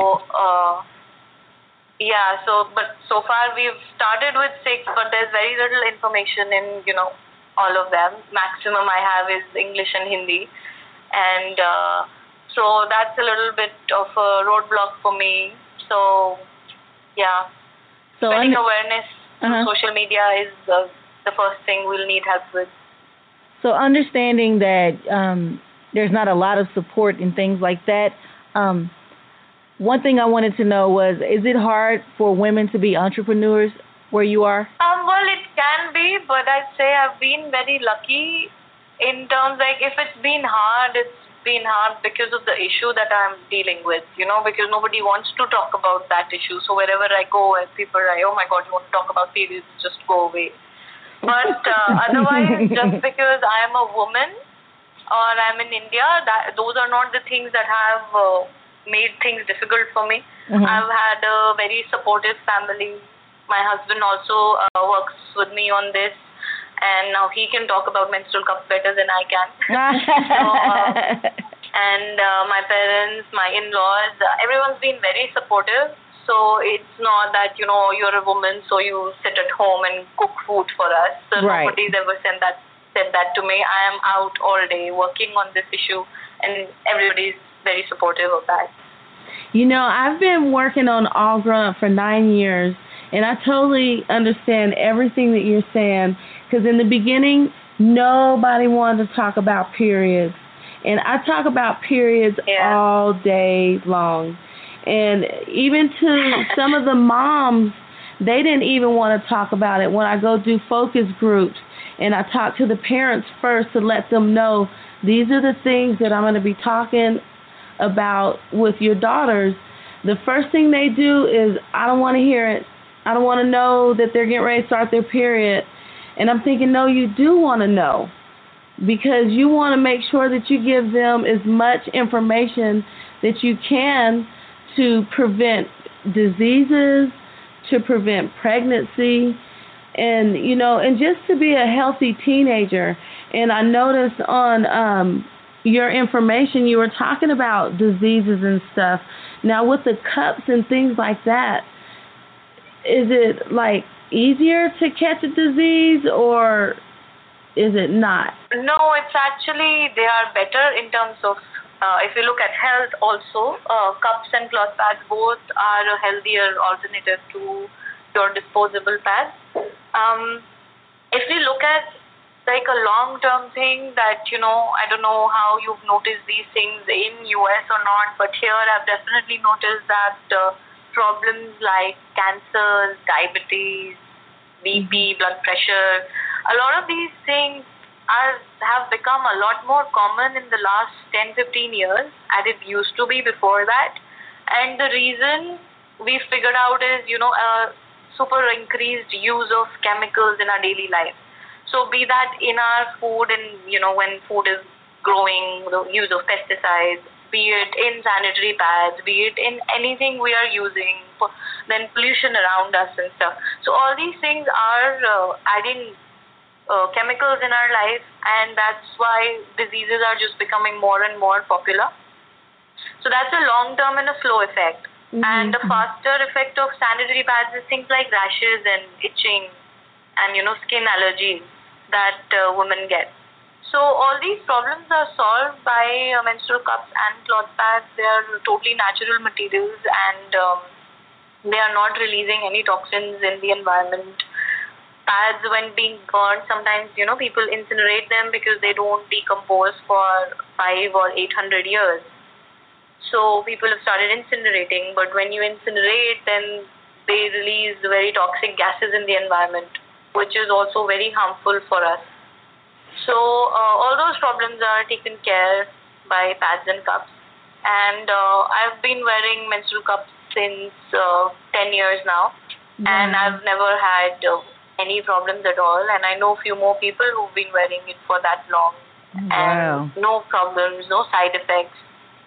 But so far we've started with 6, but there's very little information in, all of them. Maximum I have is English and Hindi. And so that's a little bit of a roadblock for me. So, spreading awareness through social media is the first thing we'll need help with. So understanding that there's not a lot of support and things like that, one thing I wanted to know was, is it hard for women to be entrepreneurs where you are? Well, it can be, but I'd say I've been very lucky in terms like if it's been hard, it's been hard because of the issue that I'm dealing with, because nobody wants to talk about that issue. So wherever I go, people are like, oh my God, you want to talk about periods, just go away. But otherwise, just because I'm a woman or I'm in India, those are not the things that have made things difficult for me. I've had a very supportive family. My husband also works with me on this, and now he can talk about menstrual cups better than I can. And my parents, my in-laws, everyone's been very supportive. So it's not that, you're a woman, so you sit at home and cook food for us. So nobody's ever said that to me. I am out all day working on this issue, and everybody's very supportive of that. I've been working on All Grown Up for 9 years, and I totally understand everything that you're saying, because in the beginning, nobody wanted to talk about periods. And I talk about periods all day long. And even to some of the moms, they didn't even want to talk about it. When I go do focus groups and I talk to the parents first to let them know these are the things that I'm going to be talking about with your daughters, the first thing they do is, I don't want to hear it. I don't want to know that they're getting ready to start their period. And I'm thinking, no, you do want to know, because you want to make sure that you give them as much information that you can to prevent diseases, to prevent pregnancy, and, and just to be a healthy teenager. And I noticed on your information, you were talking about diseases and stuff. Now, with the cups and things like that, is it like easier to catch a disease, or is it not? No, it's actually, they are better in terms of, if you look at health also, cups and cloth pads both are a healthier alternative to your disposable pads. If we look at like a long-term thing that, I don't know how you've noticed these things in US or not, but here I've definitely noticed that problems like cancer, diabetes, BP, blood pressure, a lot of these things have become a lot more common in the last 10-15 years as it used to be before that. And the reason we figured out is, super increased use of chemicals in our daily life. So be that in our food and, when food is growing, the use of pesticides, be it in sanitary pads, be it in anything we are using, then pollution around us and stuff. So all these things are adding chemicals in our life, and that's why diseases are just becoming more and more popular. So that's a long-term and a slow effect. And the faster effect of sanitary pads is things like rashes and itching and, skin allergies that women get. So all these problems are solved by menstrual cups and cloth pads. They are totally natural materials, and they are not releasing any toxins in the environment. Pads, when being burned, sometimes, people incinerate them because they don't decompose for 500 or 800 years. So people have started incinerating, but when you incinerate, then they release very toxic gases in the environment, which is also very harmful for us. So all those problems are taken care by pads and cups. And I've been wearing menstrual cups since 10 years now, and I've never had any problems at all. And I know a few more people who've been wearing it for that long. And no problems, no side effects.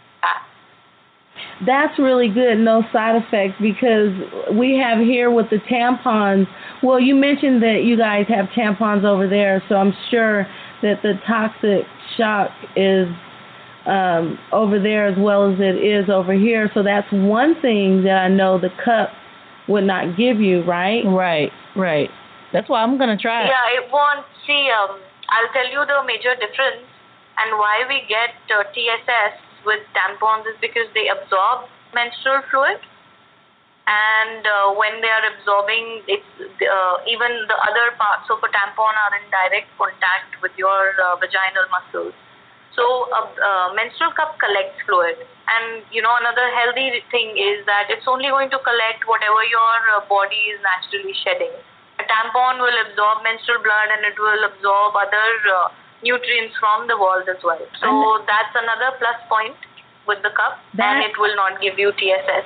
That's really good, no side effects, because we have here with the tampons. Well, you mentioned that you guys have tampons over there, so I'm sure that the toxic shock is over there as well as it is over here. So that's one thing that I know the cup would not give you, right? Right. That's why I'm going to try it. Yeah, it won't. See, I'll tell you the major difference and why we get TSS with tampons is because they absorb menstrual fluid, and when they are absorbing, it's even the other parts of a tampon are in direct contact with your vaginal muscles. So menstrual cup collects fluid, and another healthy thing is that it's only going to collect whatever your body is naturally shedding. A tampon will absorb menstrual blood, and it will absorb other nutrients from the walls as well. So that's another plus point with the cup, and it will not give you TSS.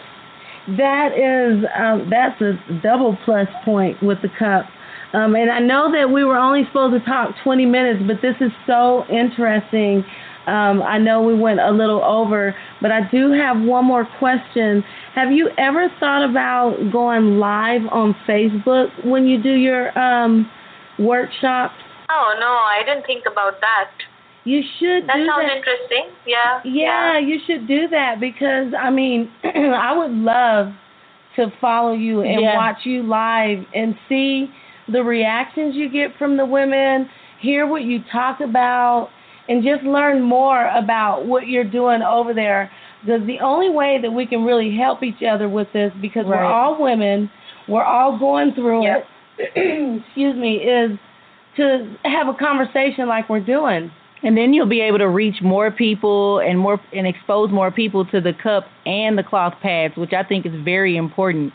That's a double plus point with the cup. And I know that we were only supposed to talk 20 minutes, but this is so interesting. I know we went a little over, but I do have one more question. Have you ever thought about going live on Facebook when you do your workshops? Oh, no, I didn't think about that. You should do that. That sounds interesting. Yeah, you should do that because, I would love to follow you and watch you live and see the reactions you get from the women, hear what you talk about, and just learn more about what you're doing over there. Because the only way that we can really help each other with this, because we're all women, we're all going through it, excuse me, is to have a conversation like we're doing. And then you'll be able to reach more people and expose more people to the cup and the cloth pads, which I think is very important.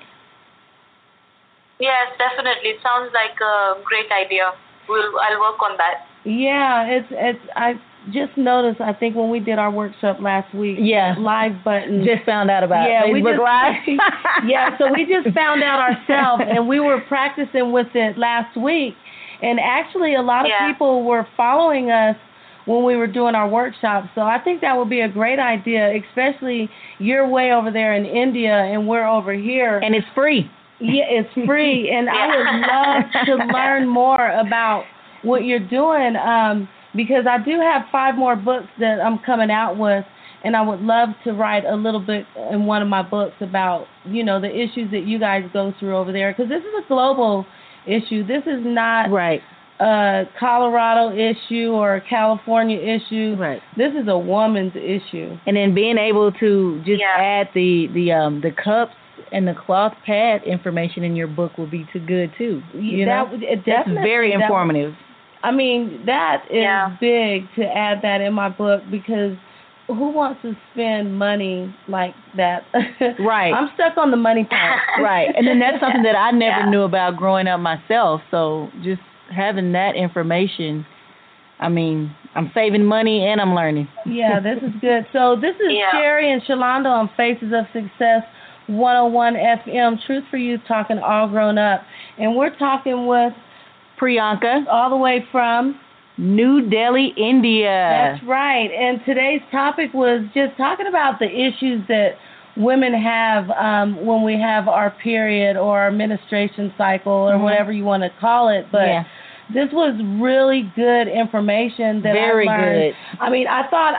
Yes, definitely. It sounds like a great idea. I'll work on that. Yeah, I just noticed, I think when we did our workshop last week, live button. Just found out about Facebook Live. So we just found out ourselves, and we were practicing with it last week. And actually, a lot of people were following us when we were doing our workshops. So I think that would be a great idea, especially you're way over there in India and we're over here. And it's free. Yeah, it's free. And I would love to learn more about what you're doing because I do have 5 more books that I'm coming out with, and I would love to write a little bit in one of my books about, the issues that you guys go through over there, because this is a global issue. This is not a Colorado issue or a California issue. Right. This is a woman's issue. And then being able to just add the cups and the cloth pad information in your book would be too good too. That's very informative. That is big to add that in my book, because who wants to spend money like that? Right. I'm stuck on the money part. Right. And then that's something that I never knew about growing up myself. So just having that information, I'm saving money and I'm learning. Yeah, this is good. So this is Sherry and Shalonda on Faces of Success 101 FM, Truth for Youth, talking all grown up. And we're talking with Priyanka, all the way from New Delhi, India. That's right. And today's topic was just talking about the issues that women have when we have our period or our menstruation cycle or whatever you want to call it. But this was really good information that I learned. Very good. I mean, I thought,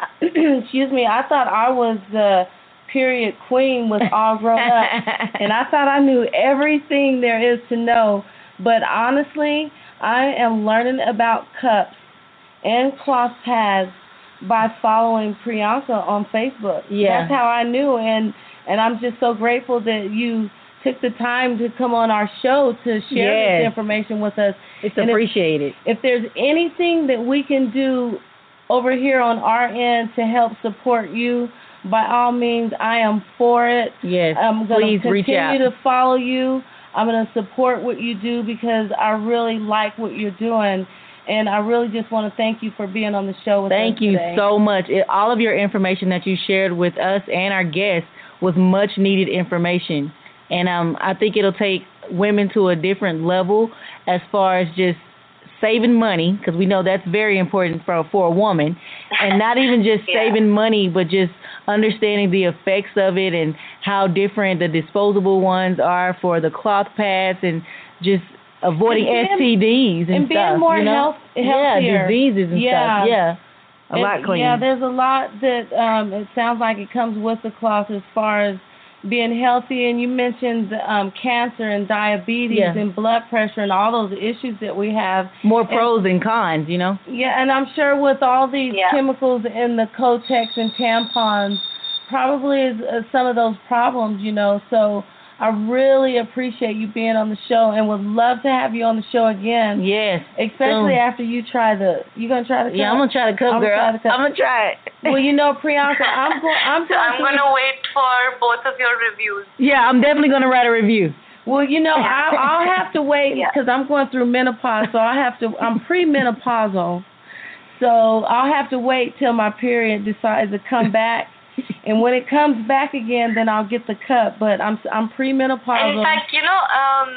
I thought I was the period queen with All Grown Up. And I thought I knew everything there is to know. But honestly, I am learning about cups and cloth pads by following Priyanka on Facebook. Yeah. That's how I knew, and I'm just so grateful that you took the time to come on our show to share this information with us. It's appreciated. If there's anything that we can do over here on our end to help support you, by all means, I am for it. Yes, I'm going to reach out. continue to follow you. I'm going to support what you do because I really like what you're doing. And I really just want to thank you for being on the show with us today. Thank you so much. All of your information that you shared with us and our guests was much needed information. And I think it'll take women to a different level as far as just saving money, because we know that's very important for a woman. And not even just saving money, but just understanding the effects of it and how different the disposable ones are for the cloth pads and just avoiding STDs and stuff. Being more healthier. Yeah, diseases and stuff. Yeah, a lot cleaner. Yeah, there's a lot that it sounds like it comes with the cloth as far as being healthy. And you mentioned cancer and diabetes and blood pressure and all those issues that we have. More pros than cons, you know? Yeah, and I'm sure with all these chemicals in the Kotex and tampons, probably is some of those problems, you know. So I really appreciate you being on the show and would love to have you on the show again. Yes. Especially after you try you going to try the cup? Yeah, I'm going to try the cup, girl. I'm going to try it. Well, you know, Priyanka, I'm going to wait for both of your reviews. Yeah, I'm definitely going to write a review. Well, you know, I'll have to wait because I'm going through menopause, so I'm premenopausal. So I'll have to wait till my period decides to come back. And when it comes back again, then I'll get the cup. But I'm premenopausal. In fact, you know,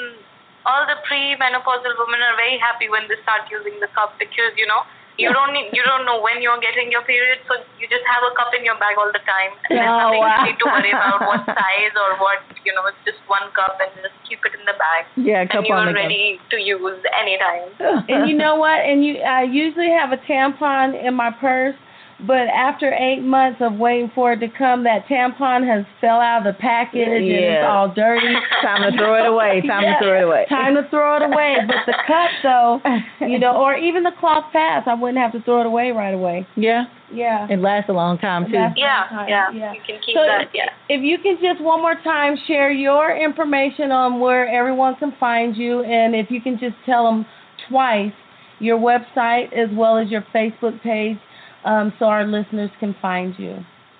all the premenopausal women are very happy when they start using the cup because you know you don't know when you're getting your period, so you just have a cup in your bag all the time, and there's nothing you need to worry about what size or what, you know. It's just one cup and just keep it in the bag. Yeah, cup and you're ready to use anytime. And you know what? And I usually have a tampon in my purse. But after 8 months of waiting for it to come, that tampon has fell out of the package and it's all dirty. Time to throw it away. Time to throw it away. But the cup, though, you know, or even the cloth pads, I wouldn't have to throw it away right away. Yeah. Yeah. It lasts a long time, too. Yeah. You can keep that, If you can just one more time share your information on where everyone can find you, and if you can just tell them twice your website as well as your Facebook page, so our listeners can find you.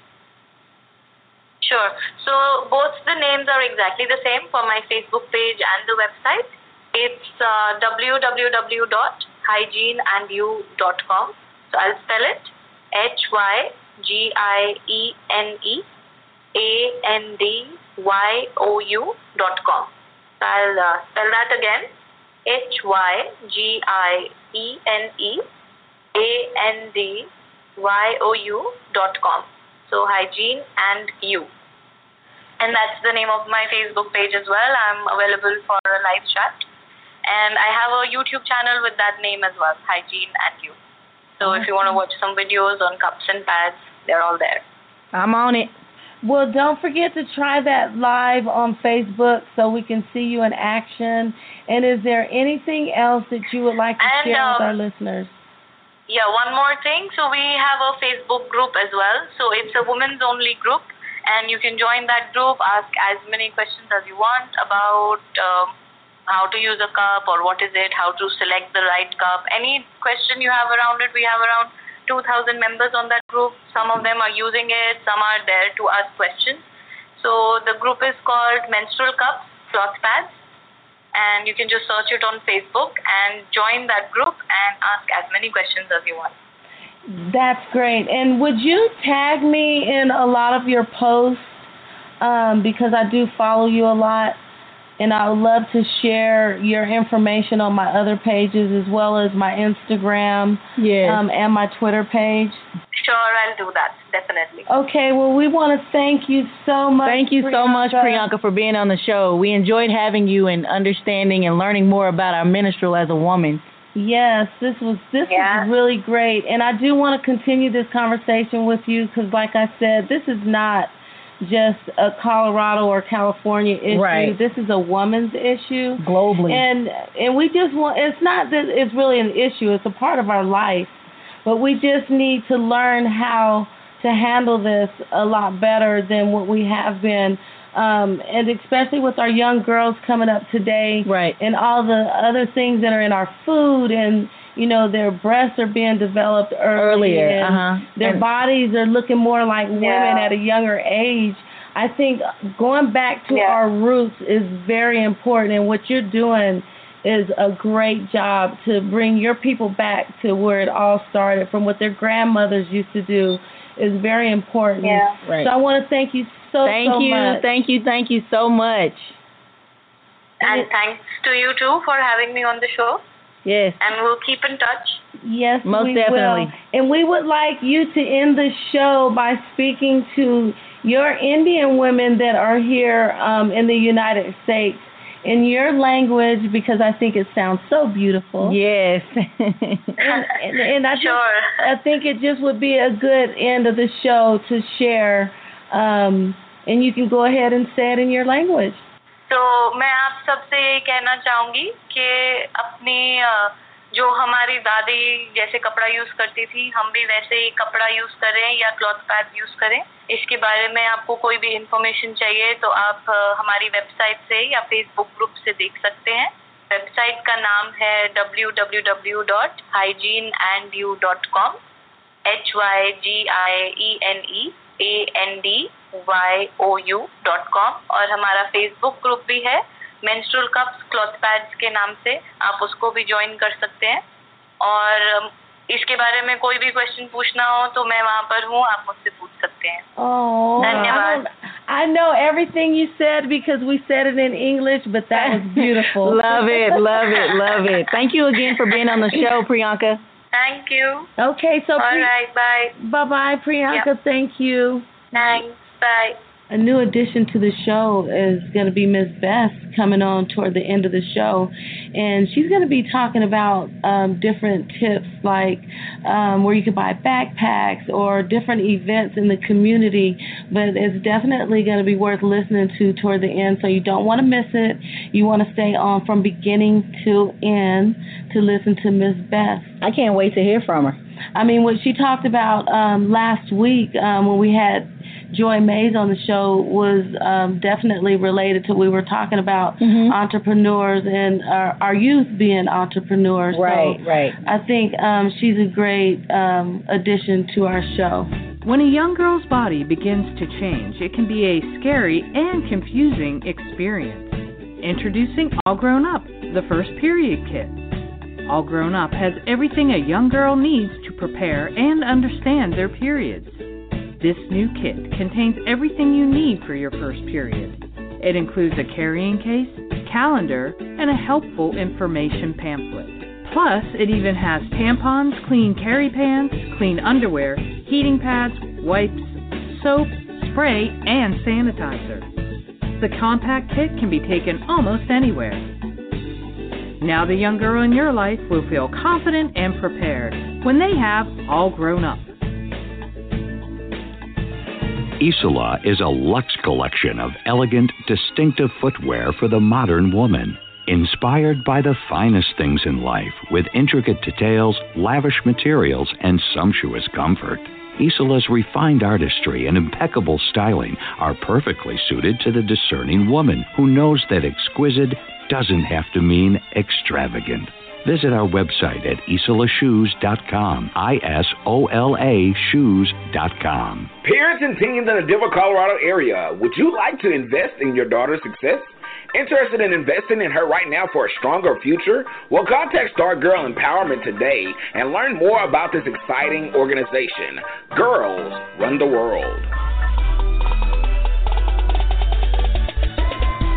Sure. So both the names are exactly the same for my Facebook page and the website. It's www.hygieneandyou.com. So I'll spell it hygieneandyou.com. So I'll spell that again. hygieneandyou.com. So Hygiene and You. And that's the name of my Facebook page as well. I'm available for a live chat. And I have a YouTube channel with that name as well, Hygiene and You. So if you want to watch some videos on cups and pads, they're all there. I'm on it. Well, don't forget to try that live on Facebook so we can see you in action. And is there anything else that you would like to share with our listeners? Yeah, one more thing. So we have a Facebook group as well. So it's a women's only group, and you can join that group, ask as many questions as you want about how to use a cup or what is it, how to select the right cup. Any question you have around it, we have around 2,000 members on that group. Some of them are using it, some are there to ask questions. So the group is called Menstrual Cups, Cloth Pads. And you can just search it on Facebook and join that group and ask as many questions as you want. That's great. And would you tag me in a lot of your posts because I do follow you a lot, and I would love to share your information on my other pages as well as my Instagram and my Twitter page. Sure, I'll do that, definitely. Okay, well, we want to thank you so much. Thank you so much, Priyanka, for being on the show. We enjoyed having you and understanding and learning more about our minstrel as a woman. Yes, this was really great, and I do want to continue this conversation with you because, like I said, this is not just a Colorado or California issue. Right. This is a woman's issue globally, and we just want. It's not that it's really an issue; it's a part of our life, but we just need to learn how to handle this a lot better than what we have been. And especially with our young girls coming up today, right, and all the other things that are in our food, and you know, their breasts are being developed earlier, and their bodies are looking more like women at a younger age. I think going back to our roots is very important, and what you're doing is a great job to bring your people back to where it all started, from what their grandmothers used to do, is very important. Yeah. Right. So I want to thank you so much. Thank you so much. And thanks to you too for having me on the show. Yes. And we'll keep in touch. Yes, most we definitely. Will. And we would like you to end the show by speaking to your Indian women that are here in the United States in your language, because I think it sounds so beautiful. Yes. and I think it just would be a good end of the show to share. And you can go ahead and say it in your language. तो मैं आप सबसे यही कहना चाहूँगी कि अपनी जो हमारी दादी जैसे कपड़ा यूज़ करती थी, हम भी वैसे ही कपड़ा यूज़ करें या क्लॉथ पैड यूज़ करें। इसके बारे में आपको कोई भी इंफॉर्मेशन चाहिए तो आप हमारी वेबसाइट से या फेसबुक ग्रुप से देख सकते हैं। वेबसाइट का नाम है www.hygieneandyou.com HYGIENEANDYOU.com और हमारा फेसबुक ग्रुप भी है मेंस्ट्रुअल कप्स क्लॉथ पैड्स के नाम से, आप उसको भी ज्वाइन कर सकते हैं। और इसके बारे में कोई भी क्वेश्चन पूछना हो तो मैं वहाँ पर हूँ, आप मुझसे पूछ सकते हैं। धन्यवाद। I know everything you said because we said it in English, but that was beautiful. Love it. Thank you again for being on the show, Priyanka. Thank you. Okay, so all right, bye. Bye-bye, Priyanka. Yep. Thank you. Thanks. Bye. A new addition to the show is going to be Miss Beth coming on toward the end of the show. And she's going to be talking about different tips like where you can buy backpacks or different events in the community. But it's definitely going to be worth listening to toward the end, so you don't want to miss it. You want to stay on from beginning to end to listen to Miss Beth. I can't wait to hear from her. I mean, what she talked about last week when we had Joy Mays on the show was definitely related to, we were talking about entrepreneurs and our youth being entrepreneurs. Right. I think she's a great addition to our show. When a young girl's body begins to change, it can be a scary and confusing experience. Introducing All Grown Up, the first period kit. All Grown Up has everything a young girl needs to prepare and understand their periods. This new kit contains everything you need for your first period. It includes a carrying case, calendar, and a helpful information pamphlet. Plus, it even has tampons, clean carry pants, clean underwear, heating pads, wipes, soap, spray, and sanitizer. The compact kit can be taken almost anywhere. Now the young girl in your life will feel confident and prepared when they have All Grown Up. Isola is a luxe collection of elegant, distinctive footwear for the modern woman. Inspired by the finest things in life with intricate details, lavish materials, and sumptuous comfort, Isola's refined artistry and impeccable styling are perfectly suited to the discerning woman who knows that exquisite doesn't have to mean extravagant. Visit our website at isolashoes.com, ISOLA shoes.com. Parents and teens in the Denver, Colorado area, would you like to invest in your daughter's success? Interested in investing in her right now for a stronger future? Well, contact Star Girl Empowerment today and learn more about this exciting organization. Girls Run the World.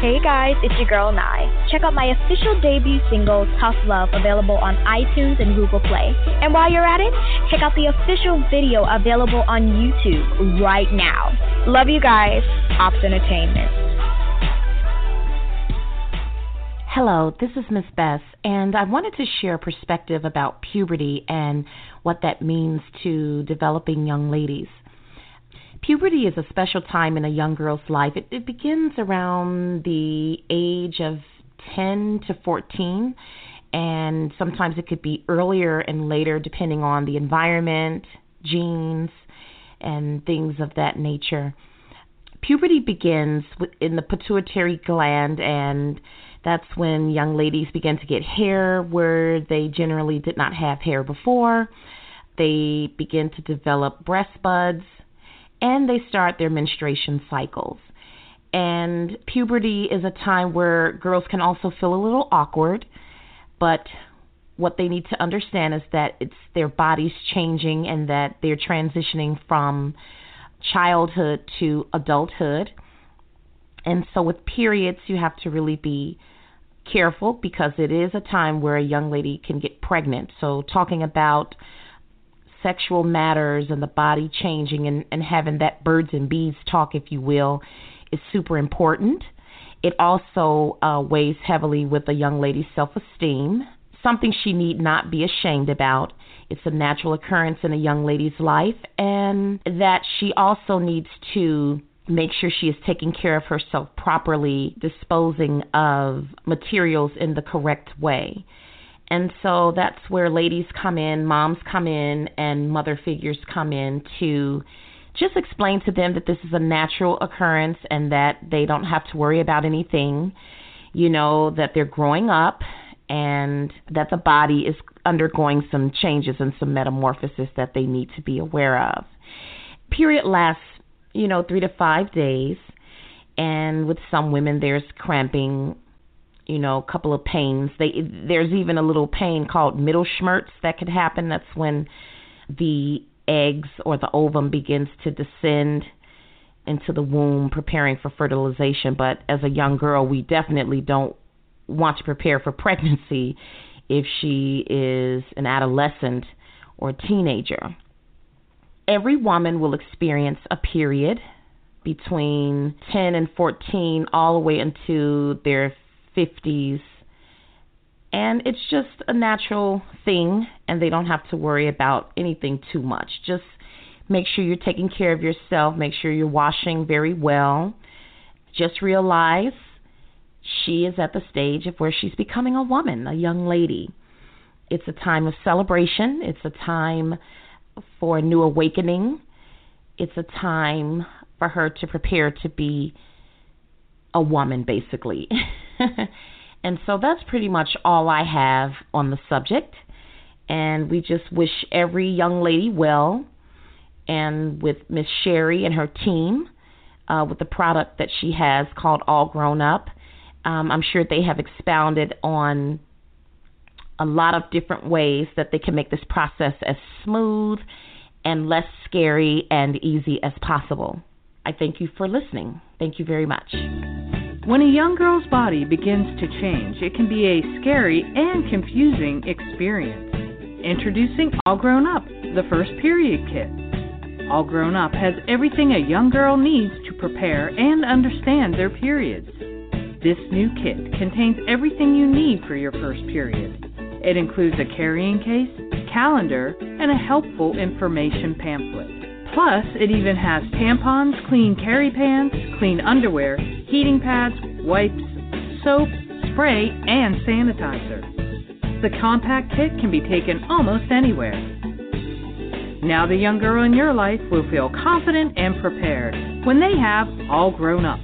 Hey guys, it's your girl Nye. Check out my official debut single, Tough Love, available on iTunes and Google Play. And while you're at it, check out the official video available on YouTube right now. Love you guys. Ops Entertainment. Hello, this is Miss Bess, and I wanted to share a perspective about puberty and what that means to developing young ladies. Puberty is a special time in a young girl's life. It begins around the age of 10 to 14, and sometimes it could be earlier and later depending on the environment, genes, and things of that nature. Puberty begins in the pituitary gland, and that's when young ladies begin to get hair where they generally did not have hair before. They begin to develop breast buds, and they start their menstruation cycles. And puberty is a time where girls can also feel a little awkward, but what they need to understand is that it's their bodies changing and that they're transitioning from childhood to adulthood. And so with periods, you have to really be careful because it is a time where a young lady can get pregnant. So talking about sexual matters and the body changing and having that birds and bees talk, if you will, is super important. It also weighs heavily with a young lady's self-esteem, something she need not be ashamed about. It's a natural occurrence in a young lady's life, and that she also needs to make sure she is taking care of herself properly, disposing of materials in the correct way. And so that's where ladies come in, moms come in, and mother figures come in to just explain to them that this is a natural occurrence and that they don't have to worry about anything, that they're growing up and that the body is undergoing some changes and some metamorphosis that they need to be aware of. Period lasts, 3 to 5 days, and with some women there's cramping, a couple of pains. There's even a little pain called middle schmerz that could happen. That's when the eggs or the ovum begins to descend into the womb, preparing for fertilization. But as a young girl, we definitely don't want to prepare for pregnancy if she is an adolescent or a teenager. Every woman will experience a period between 10 and 14 all the way into their 50s, and it's just a natural thing, and they don't have to worry about anything too much. Just make sure you're taking care of yourself, make sure you're washing very well. Just realize she is at the stage of where she's becoming a woman, a young lady. It's a time of celebration. It's a time for a new awakening. It's a time for her to prepare to be a woman, basically. And so that's pretty much all I have on the subject. And we just wish every young lady well. And with Miss Sherry and her team, with the product that she has called All Grown Up, I'm sure they have expounded on a lot of different ways that they can make this process as smooth and less scary and easy as possible. I thank you for listening. Thank you very much. When a young girl's body begins to change, it can be a scary and confusing experience. Introducing All Grown Up, the first period kit. All Grown Up has everything a young girl needs to prepare and understand their periods. This new kit contains everything you need for your first period. It includes a carrying case, calendar, and a helpful information pamphlet. Plus, it even has tampons, clean carry pants, clean underwear, heating pads, wipes, soap, spray, and sanitizer. The compact kit can be taken almost anywhere. Now the young girl in your life will feel confident and prepared when they have All Grown Up.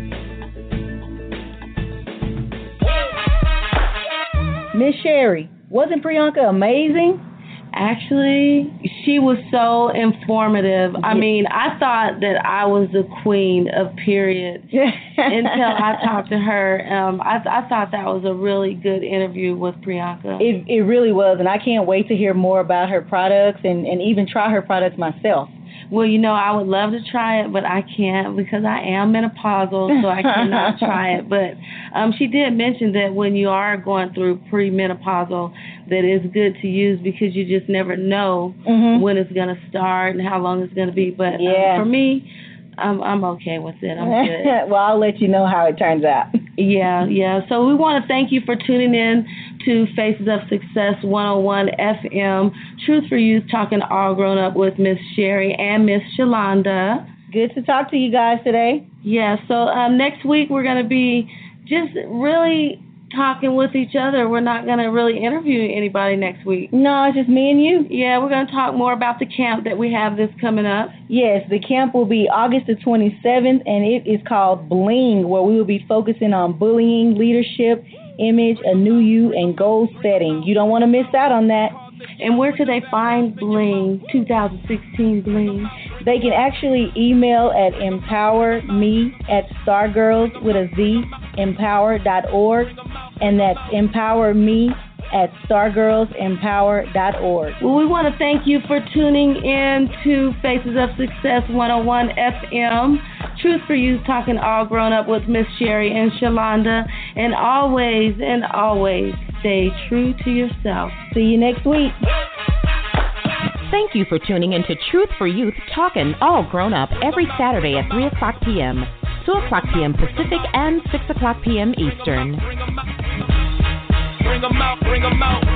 Miss Sherry, wasn't Priyanka amazing? Actually, she was so informative. I mean, I thought that I was the queen of period until I talked to her. I thought that was a really good interview with Priyanka. It really was, and I can't wait to hear more about her products and even try her products myself. Well, I would love to try it, but I can't because I am menopausal, so I cannot try it. But she did mention that when you are going through premenopausal, that it's good to use because you just never know when it's going to start and how long it's going to be. But for me, I'm okay with it. I'm good. Well, I'll let you know how it turns out. Yeah. So we want to thank you for tuning in to Faces of Success 101 FM, Truth for Youth, talking all grown up with Miss Sherry and Miss Shalonda. Good to talk to you guys today. Yeah, so next week we're going to be just really talking with each other. We're not going to really interview anybody next week. No, it's just me and you. Yeah, we're going to talk more about the camp that we have this coming up. Yes, the camp will be August the 27th, and it is called Bling, where we will be focusing on bullying, leadership, image, a new you, and goal setting. You don't want to miss out on that. And where could they find Bling, 2016 Bling? They can actually email at empowerme@stargirls with a Z, empower.org, and that's empowerme@stargirlsempower.org. Well, we want to thank you for tuning in to Faces of Success 101 FM, Truth for Youth, talking all grown up with Miss Sherry and Shalonda. And always stay true to yourself. See you next week. Thank you for tuning in to Truth for Youth, talking all grown up every Saturday at 3 o'clock p.m., 2 o'clock p.m. Pacific, and 6 o'clock p.m. Eastern. Bring 'em out.